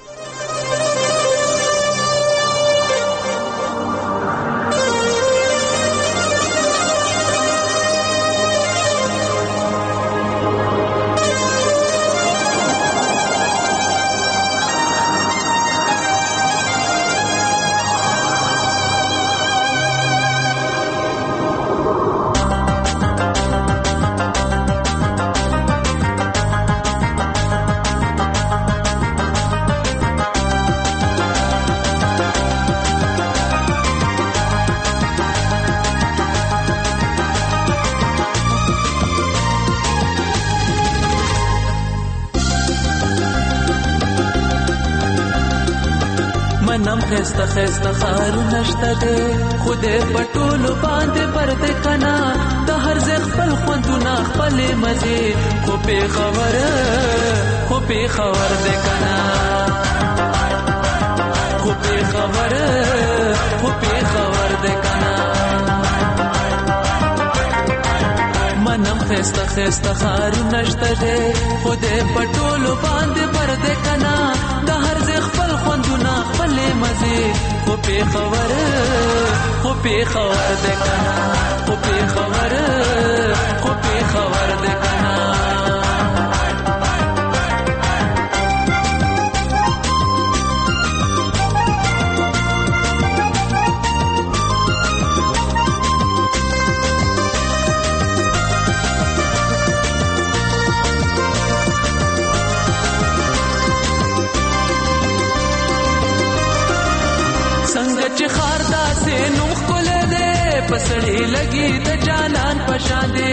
خسته خسته خارو نشته دې، خدای په ټولو باندې پرده کنا، د هر ځای خپل خوندونه خپلې مزې، خو پېښور دې کنا، خو پېښور دې کنا. منم خسته خسته خارو نشته دې، خدای په ټولو باندې پرده کنا، د هر ځای خپل خوندونه خپلې مزې، خو پېښور دې کنا، خو پېښور دې کنا. چې خار داسې نوم ښکلی دی، په سړي لګي د جانان په شان دی.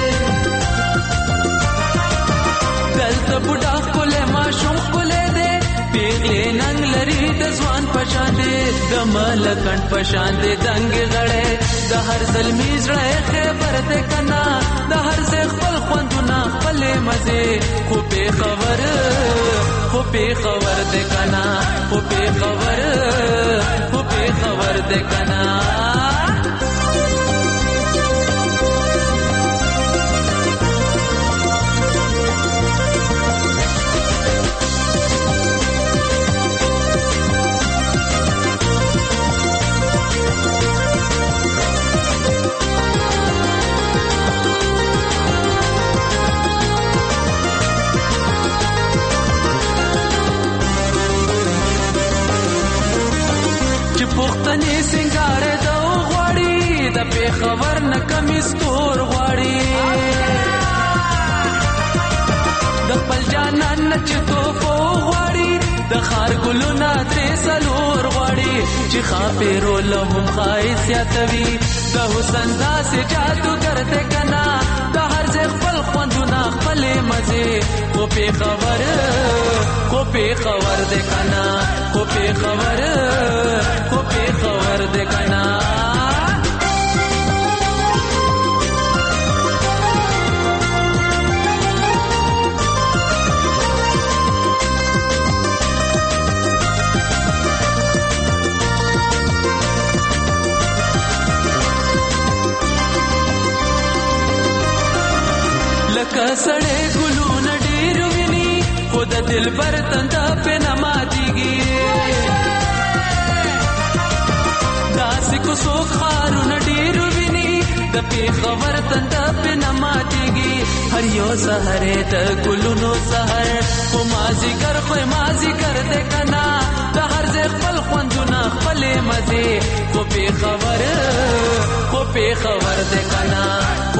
دلته بوډا ښکلی ماشوم ښکلی دی، پیغلې ننګ لري د ځوان په شان دی. د ملکنډ په شان دی دنګې غړی، د هر زلمي زړه یې خیبر دی که نه، د هر ځای خپل خوندونه خپلې مزې، خو پېښور دې که نه، خو پېښور دې که نه. پښتني سنگار د غواړي، د پېښور نه کمیس تور غواړي، د خپل جانان نه چې توفو غواړي، د ښار ګلونه ترې څلور غواړي، چې ښاپېرو له هم ښایست زیاتوي، د حسن داسې جادوګر دی که نه، د هر ځای خپل خوندونه خپلې مزې، خو پېښور دې که نه، خو پېښور دې که نه. سړې ګلونه ډېر ویني خو د دلبر تنده پې نه ماتېږي داسې کوڅو ښارونه ډېر ویني د پېښور تنده پې نه ماتېږي هر یو سهر د ګلونو سهر خو مازدیګر خو مازدیګر دی که نه د هر ځای خپل خوندونه خپلې مزې خو پېښور دی که نه خو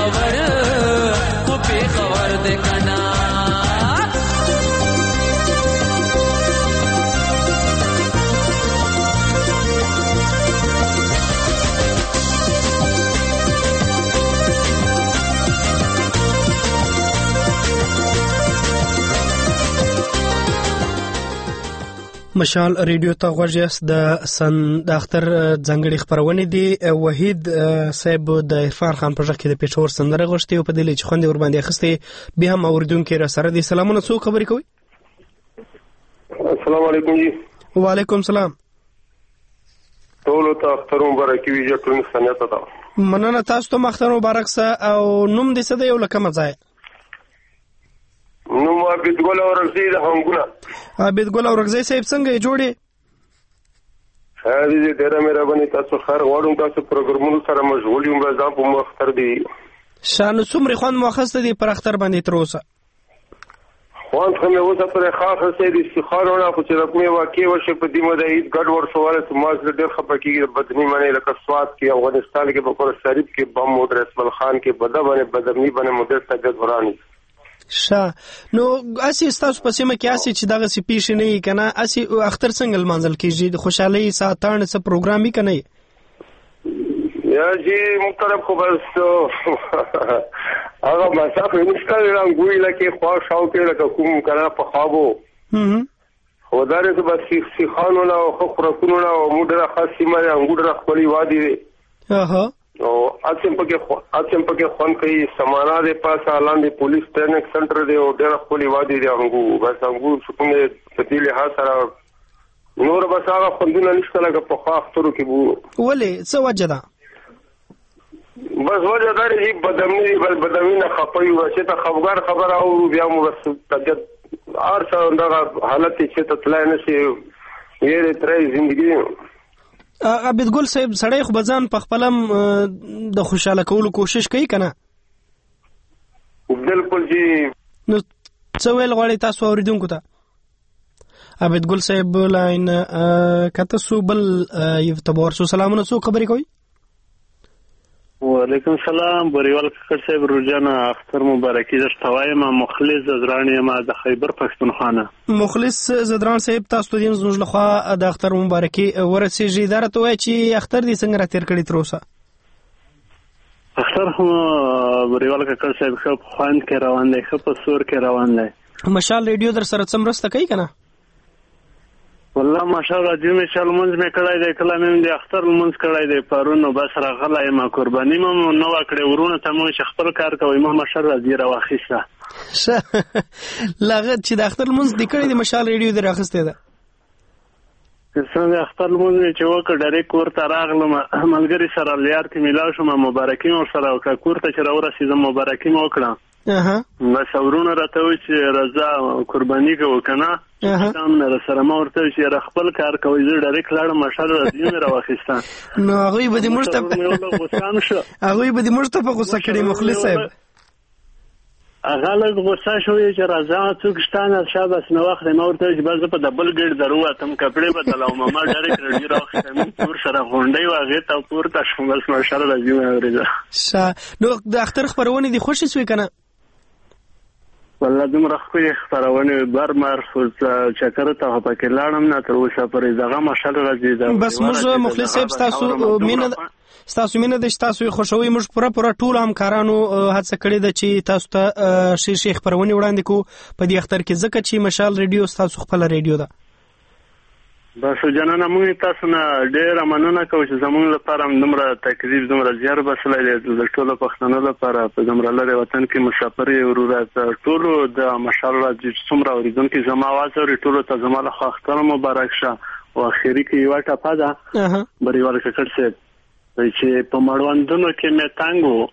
پېښور دی که نه مشال ریډیو ته غوږ یاست. د اختر ځانګړي خپرونې دي. وحید صاحب د عرفان خان په غږ کې د پېښور سندره غوښتې او په دې چې خوند ور باندې اخیستې بیا هم اوریدونکي را سره دي. سلامونه، څوک خبرې کوي؟ السلام علیکم جی. وعلیکم سلام. ټول ته اختر مبارک وي. ټول سنت ته مننه. تاسو ته اختر مبارک سه. او نوم دې څه دی او لکه مځای؟ نوم عابد ګل اورغزی د هنګونه. عابد ګل اورغزی صاحب څنګه یې جوړې؟ دې ډېر مهرباني. تاسو خیر غواړم. تاسو پروګرامونو سره مشغول یم. ځان په اختر دی شان څومره خوند مؤخذ دی پر اختر باندې تر اوسه؟ خوند خو مې اوسه پر خاصه سي دي استخارونه خو چې رقمي واقع وشي په دې مده عيد ګډ ور سواله سماج ډېر خپه کیږي. بدني باندې لکه سواد کې افغانستان کې په کور شریف کې بم مود رسول خان کې بدني باندې مدر تجد ورانی نو اسی تاسو په سیمه کې اسی چې دغه سی پیښ نه یې کنه اسی اختر څنګه منځل کېږي؟ د خوشحالي ساتان څه پروګرام یې کنه یا جی محترم خو بس هغه مسافه مشکل رنګوي لکه خوا شاو کې لکه کوم کنه په خوابو خو داري ته بس سی خانو لا خو خرکونو لا موډه خاصه ما انګوډه خپلې وادي او اڅم پکې خوان کوي سمانا دې پاسه لاندې پولیس ټریننګ سنټر دی او ډېر خپلې وادي دی انګو بس انګو څنګه تدلی ها سره نور بس هغه خوندونه نشته لکه په خوا اخترو کې وو. ولې څه وجه ده؟ بس وجه دا دی بدمنی نه خپوي و چې ته خبر او بیا مو بس تجد ارڅه دغه حالت چې ته تلای نشي یې ترې ژوندۍ. عابد ګل صاحب سړی خو بزان په خپلم د خوشاله کولو کوشش کوي کنه؟ بالکل جی. نو څه ویل غواړي تاسو اوریدونکو ته؟ عابد ګل صاحب لاین کته سو بل یو تبور سو سلامونه، څو خبرې کوي؟ وعلیکم السلام. بریوال ککړ صاحب روزانه اختر مبارکي درته وایم. مخلص زدران یم د خیبر پښتونخوا. مخلص زدران صاحب تاسو ته زموږ لخوا د اختر مبارکي ورسېږي. درته وایي چې اختر دې څنګه را تیر کړی تر اوسه؟ اختر هم بریوال ککړ صاحب ښه خوند کې روان دی، ښه په سور کې روان دی. مشال ریډیو در سره څه مرسته کوي کنه؟ والله ماشاءالله دې مشال منځ مې کړای دی، کله مې د اختر منځ کړای دی پرون. نو بس راغلی ما قرباني مو نو کړې ورونه ته مو خپل کار کوي. ما ماشاءالله دې راوخیسته لاغت چې د اختر منځ دې کړی دی مشال ریډیو دې راخسته ده. څنګه اختر منځ چې وکړ ډایرکټ ورته راغلم ملګری سره لیار کې ملاو شوم مبارکي مو سره وکړ کورته چې راورسېدم مبارکي مو وکړه. بس ورونه راته وایي چې رضا قرباني کوو که نه نه سره ما ورته وایي چې خپل کار کوئ. زه ډایرکټ لاړم ماشاءالله راډیو مې راواخیسته. نو هغوی به دې موږ ته په غوسه کړي مخلص صاحب؟ هغه لږ غوسه شوی چې رضا څوک شته نه شا بس نو وخت ما ورته وایي چې بس زه په ډبل ګیټ در ووتم کپړې بدلوم. ما ډایرکټ راډیو راواخیسته موږ پور سره غونډۍ وه هغې ته پورته شوم. بس ماشاءالله راډیو مې اورېده. نو د اختر خپرونې دې خوښې شوې که نه؟ والله دومره ښکلې خپرونې برمر چکر ته پکې لاړم نه تر اوسه پورې دغه ماشاءالله راځي. بس موږ مخلص صاحب ستاسو مینه ده چې تاسو یې خوښوئ. موږ پوره ټول همکارانو هڅه کړې ده چې تاسو ته ښې خپرونې وړاندې کړو په دې اختر کې ځکه چې مشال ریډیو ستاسو خپله ریډیو ده. بس جنانه موږ تاسو نه ډېره مننه کوو چې زموږ لپاره دومره تکلیف دومره زیار بسلی دی د ټولو پښتنو لپاره په دومره لرې وطن کې مسافر یې وروره ټولو د ماشاءالله څومره اورېدونکي زما اواز اوري ټولو ته زما لخوا اختر مبارک شه. او اخري کې یوه ټپه ده بریوال ککړ صاحب چې په مړوندونو کې مې تنګ و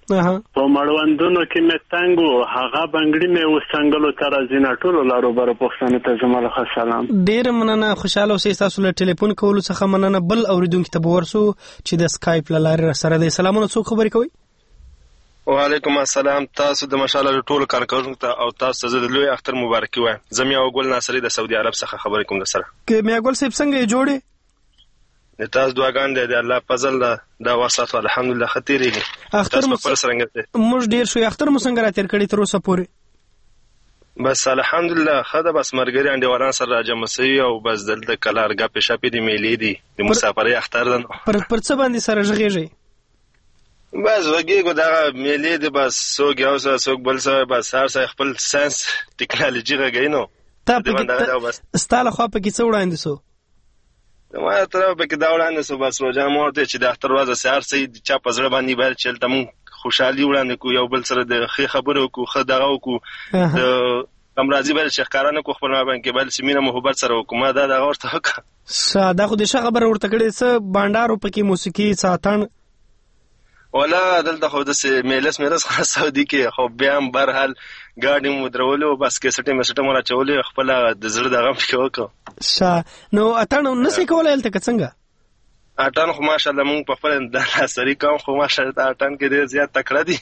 په مړوندونو کې مې تنګ و هغه بنګړي مې وسنګلو تر ازینه ټولو لارو برو پښتنو ته زما له سلام. ډیر مننه خوشاله اوسئ تاسو له ټلیفون کولو څخه مننه. بل اوریدونکو ته ورسو چې د سکایپ له لارې سره د سلامونو څوک خبرې کوي. وعلیکم السلام. تاسو د مشاله ټولو کارکونکو ته او تاسو ته د لوی اختر مبارکي وایم. زمي او ګل ناصری د سعودي عرب څخه خبرې کوم سره. کې میا ګل صاحب څنګه جوړې؟ د تاسو دعاګان دې الله فضل دا واسطه الحمدلله خطرېږي. اختر مو څنګه موږ ډیر شو اختر مو څنګه راتیر کړی تر اوسه پورې؟ بس الحمدلله خدا بس مرګري انډیوالان سره راجم سي او بس دلته کلار غپې شپې دي میلې دي د مسافرې اختر دن پر څه باندې سره ژغېږي؟ بس وګيګو دا میلې دي بس سوګ یو سوګ بل سره بس هر څه خپل ساينس ټیکنالوژي غږینو ته په ستاله خو په کې څه وړاندې سو ما تر په کې دا وړاندې سو بس روزه مورته چې د اختر ورځ سهار سي چا په ځړ باندې بل چلته مون خوشحالي وړاندې کو یو بل سره د خبرو کو خدغه کو د امراضي بل شخکارانه کو خپل ما باندې بل سیمینه محبت سره حکومت دا دغه ورته وکړه. ساده خو د ښه خبر ورته کړي څه بانډارو پکې موسیقي ساتن ولا دلته خو د میلس خاص سعودي کې خو بیا هم برحال ګاډي مو درولو بس کې سټه مورا چولې خپل د زړه دغه په وکړه. نو اتانو نسې کولای الته څنګه اټان خو ماشاءالله مونږ په خپل د لاسري کوم خو ماشاءالله اټان کې ډیر زیات تکړه دي.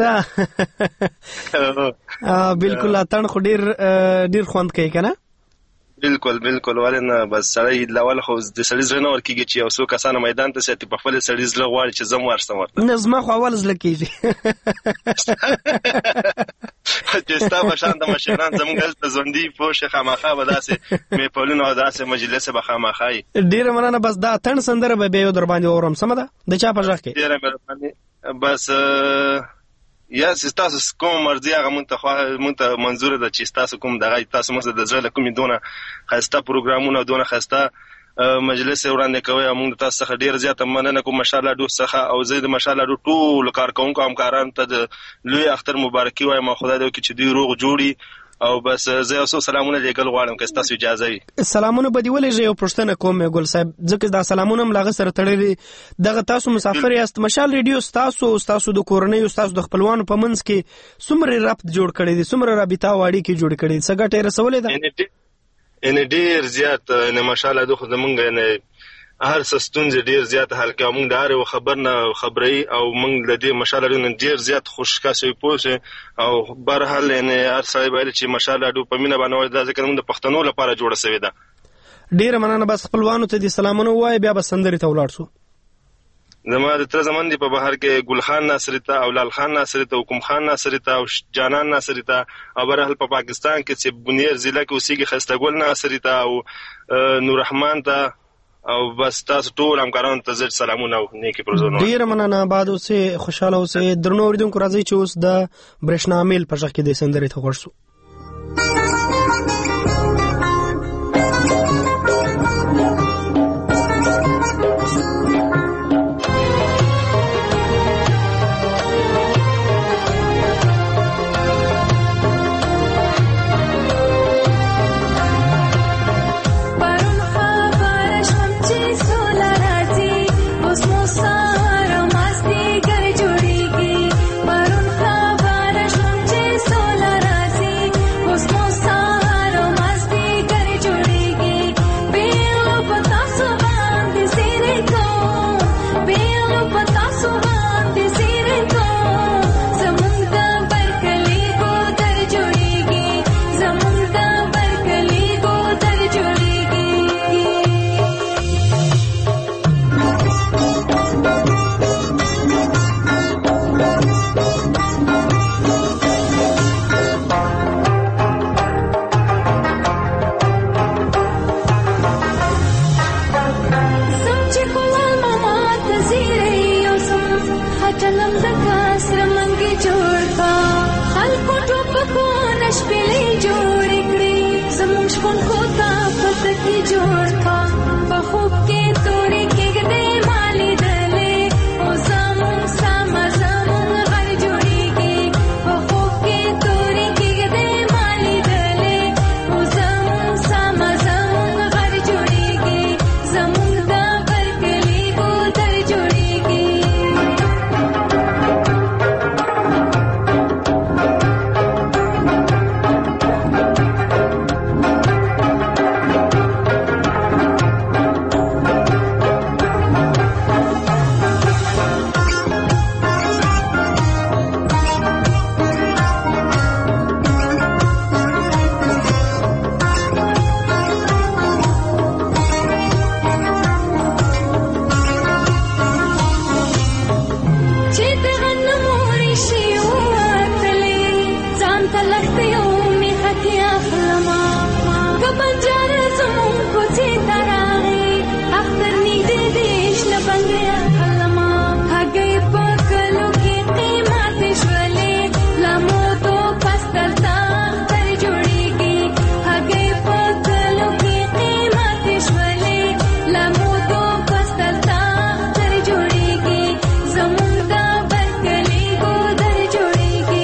بالکل اټان خو ډیر خوند کوي کنه. بالکل ولنه بس سړی لاول خو د سړی زړه نور کېږي چې اوسو کسانه میدان ته ساتي په خپل سړی زړه غواړي چې زم ورسم ورته نظم خو اول زړه کېږي چې ستا په شان د مشران زموږ د ژوندۍ پوښه خامخا به داسې مې پولونو داسې مجلس به خامخای ډیر مننه. بس دا تن سندره به یو در باندې اورم سم ده د چا په ځخ کې ډیر مهرباني بس یا تاسو کوم مرضی هغه مونته منظور ده چې تاسو کوم دغه تاسو مزه د ځل کومې دونه خسته پروګرامونه دونه خسته مجلس وړاندې کوي موږ تاسو څخه ډیر زیات مننه کوم مشاله ډو څخه او زید مشاله ټول کارکونکو همکاران ته د لوی اختر مبارکي وایم. خدای دې وکړي چې دوی روغ جوړي او بس زه اوسو سلامونه لیکل غواړم که تاسو اجازه وي. سلامونه به دی ولې یو پښتنه کوم ګل صاحب ځکه دا سلامونه ملاغه سره تړلې دغه تاسو مسافر یاست مشال ریډیو تاسو د کورنۍ تاسو د خپلوانو په منځ کې څومره رابط جوړ کړی دي څومره رابطه واړی کې جوړ کړی څنګه ټیر رسولې ده ان ډیر زیات نه ماشاءالله دوه زمونږ نه هر ستونزې ډیر زیات حل کوي. موږ د هر خبرنه خبرې او موږ د دې مشاله ډیر زیات خوشکاسي پوښه او برحال نه هر ځای باندې چې مشاله ډو په مینه باندې دا ځکه موږ د پښتنو لپاره جوړه شوې ده. ډیر مننه. بس خپلوانو ته دې سلامونه وای بیا به سندري ته ولاړ شو. زما د تر زمان دی په بهر کې ګل خان ناصری ته او لال خان ناصری ته حکم خان ناصری ته او جانان ناصری ته او برحال په پاکستان کې چې بنیر ضلع کې اوسېږي خسته ګل ناصری ته او نور رحمان ته او بس تاسو ټول همکارانو ته زړه سلامونه او نیکی پرزونه. ډیر مننه. بعد اوسه خوشاله اوسه. درنو اوریدونکو راځي چې اوس د برېښنا میل په ځخ کې د سندرې ته ورسو. بنجار زمون کوڅې ته راغی اختر نږدې دی شنه بنګړی حلما هګۍ په کلو کې قیمتې شولې لمو تو پس دلته اختر جوړېږي هګۍ په کلو کې قیمتې شولې لمو تو پس دلته اختر جوړېږي زمون د برکلي ګودر جوړېږي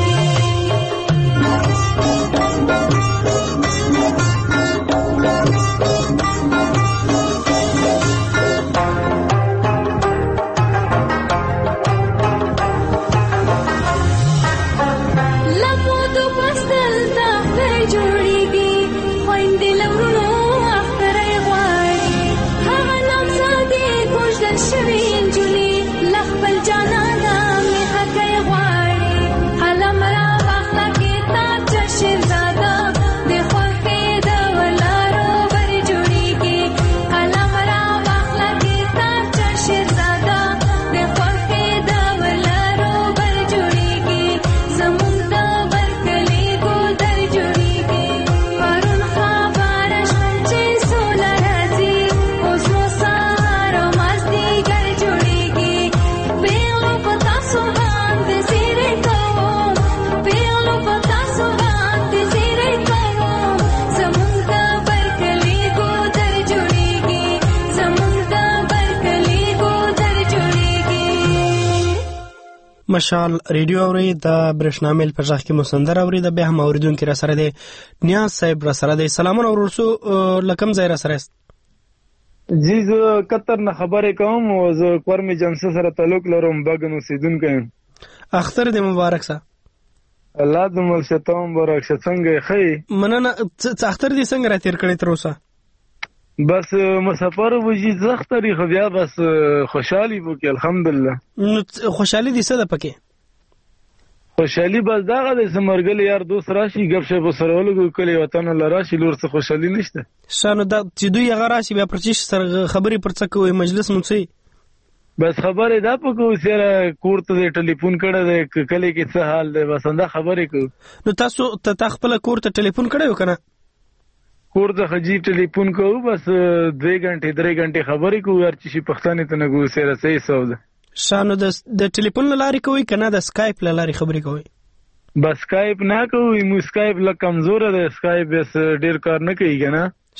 لمو تو پس دلته اختر جوړېږي خویندې له وروڼو اختر یې غواړي هغه نامزادې کوژدن شوې نجونې له خپل جانانه مې هګۍ غواړي قلم را واخله کتاب چه شیرزاده د خوښۍ د ولارو بر جوړېږي قلم را واخله کتاب چه شیرزاده د خوښۍ د ولارو بر جوړېږي زمونږ د برکلي ګودر جوړېږي پرون خبره شوم چې سوله راځي اوس نو سهار او مازدیګر جوړېږي پیغلو په تاسو باندې زیری کوم پیغلو په تاسو باندې زیری کوم زمونږ د برکلي ګودر جوړېږي زمونږ د برکلي ګودر جوړېږي مشال ریډیو اوري د برېښنا میل په ځخ کې مسندر اوري د بیا هم اوریدونکو را سره دی نیاز صاحب را سره دی سلامونه ورسو لکم ځای را سره است جی زه قطر نه خبرې کوم او زه کورمې جمسه سره تعلق لرم بګن اوسیدونکی یم اختر دې مبارک سه الله دې مل شه ته مبارک شه څنګه یې ښه مننه اختر دې څنګه را تېر کړی تر اوسه بس مسافر وږي زخت تاریخ بیا بس خوشحالي وکړي الحمدلله نو خوشحالي دې څه ده پکې خوشحالي بس دغه د سمرګل یار دوست راشي غب شپ سره ولګو کلی وطن له راشي لور څه خوشحالي نشته شانو دا چې دوی هغه راشي بیا پرچیش سره خبرې پر څه کوي مجلس مونږ بس خبرې دا پکو سره کور ته ټلیفون کړه د کلی کې څه حال دی بس انده خبرې کو نو تاسو ته خپل کور ته ټلیفون کړو کنه کور ته خجی ټلیفون کو بس 2 غنټه 3 غنټه خبرې کو ورچې شي پښتانه ته نه ګو سره صحیح سوده شانو د ټلیفون لاري کوي کنه د سکایپ لاري خبرې کوي بس سکایپ نه کوي مو سکایپ لا کمزور ده سکایپ بس ډیر کار نه کوي کنه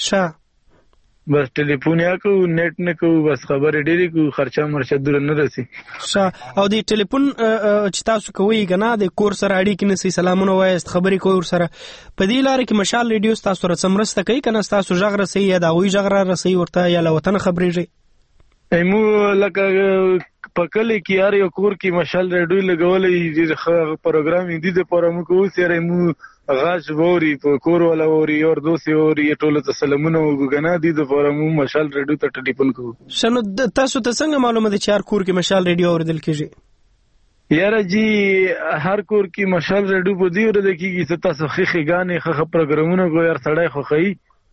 بس ټلیفون یا کو نیټ نه کو بس خبرې ډېری کو خرچه مرچه دور نه رسی او د ټلیفون چې تاسو کوي کنه د کور سره اړیکې نسی سلامونه وایست خبرې کوي ور سره په دې لار کې مشال ریډیو تاسو سره سمرسته کوي کنه تاسو ژغ رسي یا دا وی ژغ رسي ورته یا له وطن خبرېږي ایمو لکه پکلې کې یار یو کور کې مشال ریډیو لګولې پروګرام دې د پرمو کو سره مو غاښ ووري په کور ولا ووري اور دوسي ووري ټول ته سلامونه وګنا دي د فورمو مشال ریډیو ته ټلیفون کو شنو تاسو ته څنګه معلومه دي چې هر کور کې مشال ریډیو اوریدل کیږي یاره جی هر کور کې مشال ریډیو په دی اوریدل کیږي چې تاسو خخي غانې خخ پروګرامونه کو یار سړی خو خي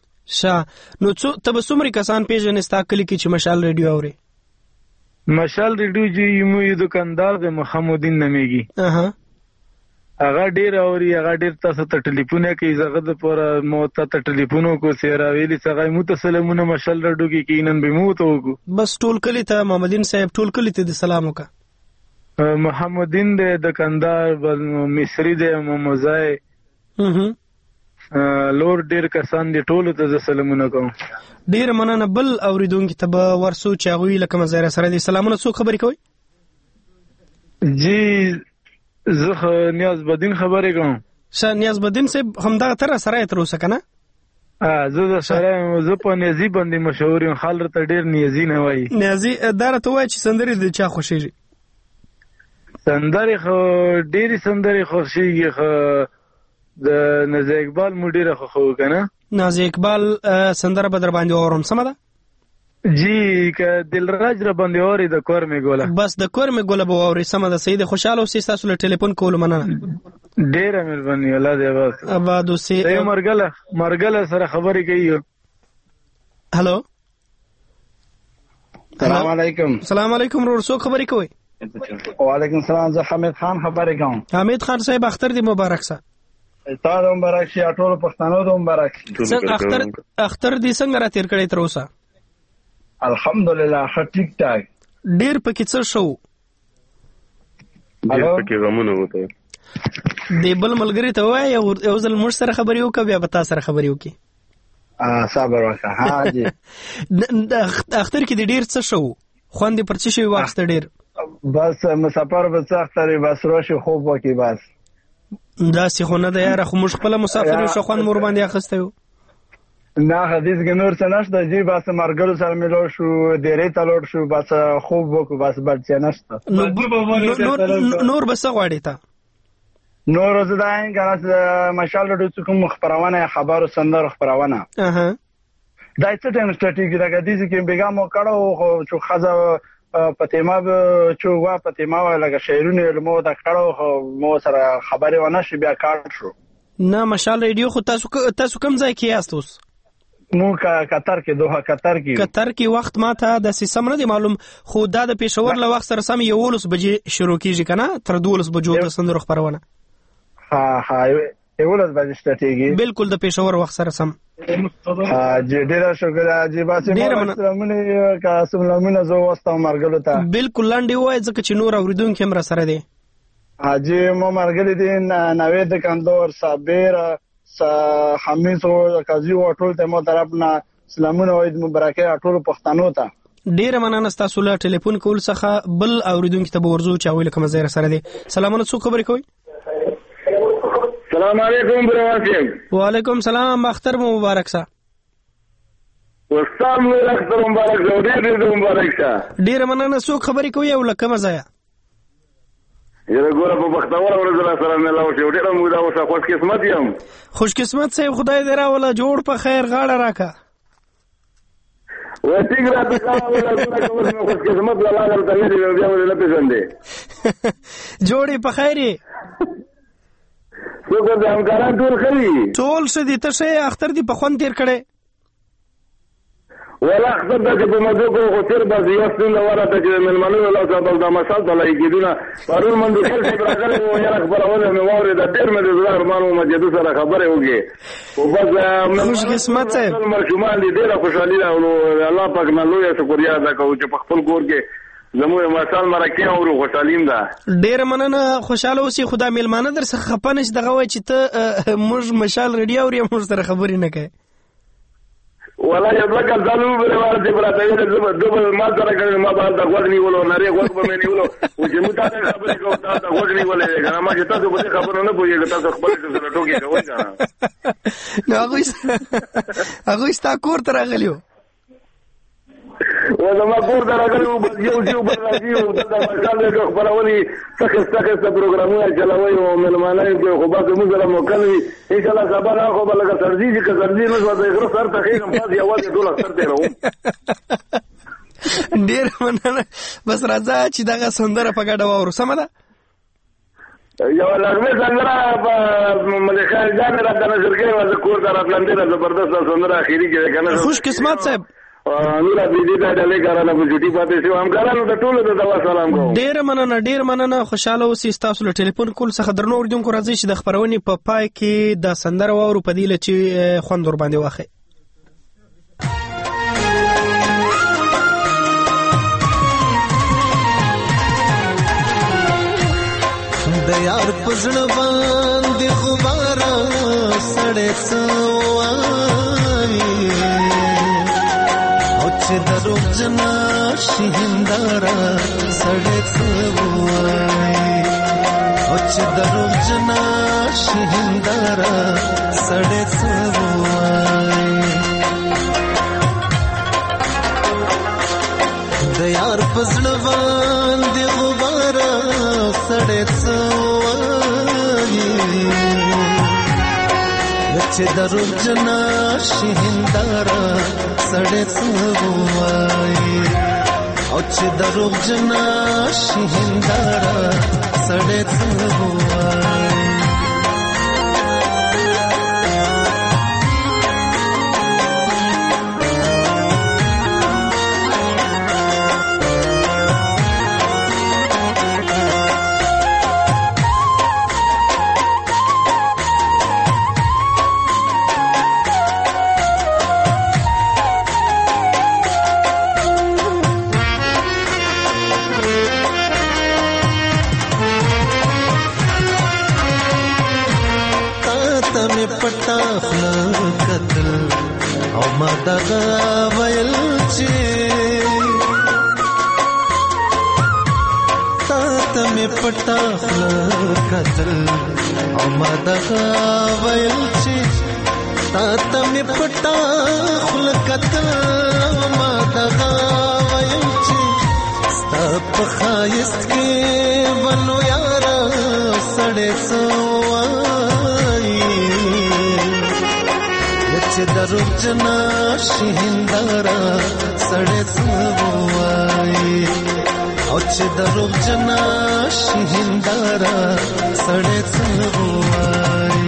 نو څو تبسمري کسان پیژنې استاکلی کې چې مشال ریډیو اوري مشال ریډیو جی یو دکاندار د محمدین نمیږي هغه ډیر اوري هغه ډیر تاسو ته ټلیفون کوي زغه د پر مو ته ټلیفونو کو سیرا ویلي څنګه متسلمونه مشال رډو کې کینن به مو ته وګو بس ټول کلی ته محمدین صاحب ټول کلی ته د سلام وکا محمدین د دکاندار مصری د موموزای لور ډیر کسان دي ټول ته سلامونه کوم ډیر مننه بل اوریدونکو ته به ورسو چاغوي لکه مزاره سره د سلامونه څو خبرې کوي جی زه نیاز بدین خبرې کوم نیاز بدین صاحب همدا تر سره تر اوسه کنه زه سره زه په نیازي باندې مشهور یم خال ته ډیر نیازي نه وای نیازي دارته وای چې سندري د چا خوشيږي سندري خو ډيري سندري خوشيږي خو د نازي اقبال مدیره خو کنه نازي اقبال سندره بدر باندې اورم سم ده جی که دلراج را باندې اوري د کور می ګوله بس د کور می ګوله به اوري سم ده سید خوشاله اوسې تاسو له ټلیفون کول مننه ډیره مهرباني الله دې آباد اوسې مرګله سره خبرې کوي هالو السلام علیکم السلام علیکم ورور څوک خبرې کوي وعلیکم السلام زه حمید خان خبرې کوم حمید خان صاحب اختر دې مبارک سه تا د مبارک شي ټول پښتنو د مبارک شي. اختر دې څنګه را تیر کړی تر اوسه؟ الحمدلله ښه ټیک ټاک. ډیر پکې څه شو؟ ډیر پکې غمونه وته. دې بل ملګری ته وایي یو ځل موږ سره خبرې وکړه بیا به تا سره خبرې وکړي. صبر وکړه. ها جی. اختر کې دې ډیر څه شو؟ خوند پر څه شي واخسته ډیر؟ بس مسافر به څه اختر بس راشي خوب وکي بس. داسې خو نه ده یاره، خو موږ خپله مسافر یو ښه خوند مور باندې اخیستی یو. نه حدیث کې نور څه نشته جی، بس ملګرو سره ملو شو، ډیرې ته لاړ شو، بس خوب وکړو، بس بل څه نشته. نور به څه غواړې ته؟ نور زه دا یم که نه مشال راډیو څه کوم خپرونه خبرو سندرو خپرونه دا څه ټایم سټریټیجي لکه داسې کې بیګا مو کړو خو چې ښځه پتیما چې وا پتیما لکه شعرونه علمو دا کړو خو مو سره خبرې ونه شي بیا کار شو. نه مشال ریډیو خو تاسو کوم ځای کې یاست اوس؟ مو قطر کې دوحه قطر کې وخت ما ته د سیسم نه دی معلوم، خو دا د پېښور له وخت سره سم 11 بجې شروع کیږي کنه تر 12 بجو د سندرو خبرونه. ها 11 بجې سټارټيږي بالکل د پېښور وخت سره سم. ډیره شکر اجي باسي سلامونه کا سلامونه زو واستم مرګلو ته. بالکل لاندې وای ځکه چې نور اوریدونکو هم را سره دي. اجي مو مرګلې دي نوې د کندور صابر حمید او قاضي او ټول ته مو طرفنا سلامونه او عيد مبارک ټول پښتنو ته. ډیره مننه تاسو له ټلیفون کول څخه بل اوریدونکو ته ورزو چې اویل کوم ځای سره دي. سلامونه څو خبرې کوي؟ السلام علیکم برواسیم. وعلیکم سلام اختر مبارک سا. وستام اختر مبارک سا. ډیر مبارک سا. ډیر مننه څو خبرې کوي او لکه مزه یره ګوره په بختور ورځ سره نه لاو شو. ډیر مودا اوسه خوش قسمت یم. خوش قسمت سه خدای دې راوله جوړ په خیر غاړه راکا. و ټیګ راته کاوه ګوره خوش قسمت ولا درته نه دی بیا ولې پېژندې. جوړې په خیرې. څوک د همکاران ټول خري ټول څه دي ته شه اختر دی په خوان تیر کړي ولا اختر د په مزو کو خو تیر به یاستون ولا ته چې من منو لا صاحب د مسال د لایګیدونه پرون من د خپل راغله او یا خبرونه مې واره د ډیر مې د زړه ارمانو مجدو سره خبره وږي او بس خوش قسمت سه مرشمان دي ډیره خوشالي او الله پاک نه لوی شکریا ادا کوم چې په خپل کور کې زموږ مسال مرکه او خوشالیم ده. ډیر مننه خوشاله اوسې خدا میلمانه در څخه خپنش دغه وای چې ته موږ مشال ریډیو او موږ سره خبرې نه کوي. ولا یبلکل ظالم بروار دې براته دبل ما سره کوي ما بعد د غوډنی ولو نری غوډ به مې نیولو او چې موږ تاسو خبرې کوو تاسو غوډنی ولې کنه ما چې تاسو به خبرونه نه پوهیږئ تاسو خپل سره ټوکی کوئ کنه. نو هغه ستا کور ته راغلیو ولا کور ته راغلیو بس یو بل راځي او د مشال له خبرونې څخه پروګرامونه چلوي او ملمانه کې خو به موږ سره موکلوي ان شاء الله سبا نه خو بلګه سرزي چې سرزي نو زده غره سر ته خېم پاس یو وخت ټول سر ته راو. ډیر مننه بس راځه چې دغه سندره په ګډه وورو سم ده. یو لغمه څنګه په ملکان ځان راته نظر کوي او کور ته راتلندې زبردست سندره اخیری کې کنه. خوش قسمت صاحب نور دې دا ډلې کارانه په جوټي پاتې شو همکارانو ته ټول د دوا سلام کوم. ډیر مننه خوشاله اوسې تاسو له ټلیفون کول څخه درنو اوریدونکو راځي چې د خبرونې په پای کې د سندره وورو په دی چې خوند ور باندې واخی. د یار پزړ باندې خبره سړې سوای او چې درو جنا شهندرا سړې سوای او چې درو جنا شهندرا سړې سوای د یار پزړ باندې خبره سړې سوای چې درو جنا شهندرا سړې سوای او چې درو جنا شهندرا سړې سوای. پټا خله کتل او ما دغه ویل چې تا مې پټا خله کتل او ما دغه ویل چې تا مې پټا خله کتل او ما دغه ویل چې ستا په ښایست کې ونو یاره سړی څه وایي چې دروغ جنا شي هنداره سړی څه وایي او چې دروغ جنا شي هنداره سړی څه وایي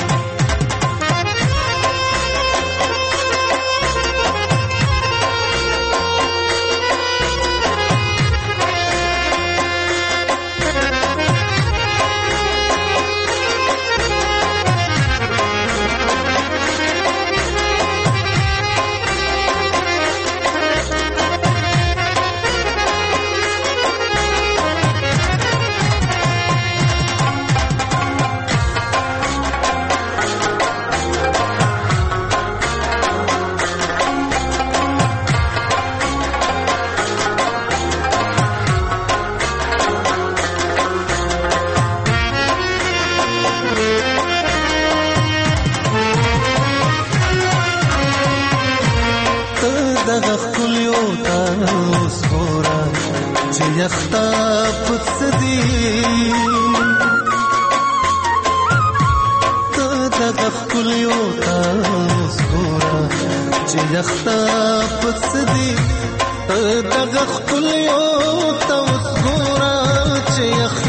دغه خپلیو تاوس ګورا چې یختا پس دی دغه خپلیو تاوس ګورا چې یختا پس دی دغه خپلیو تاوس ګورا چې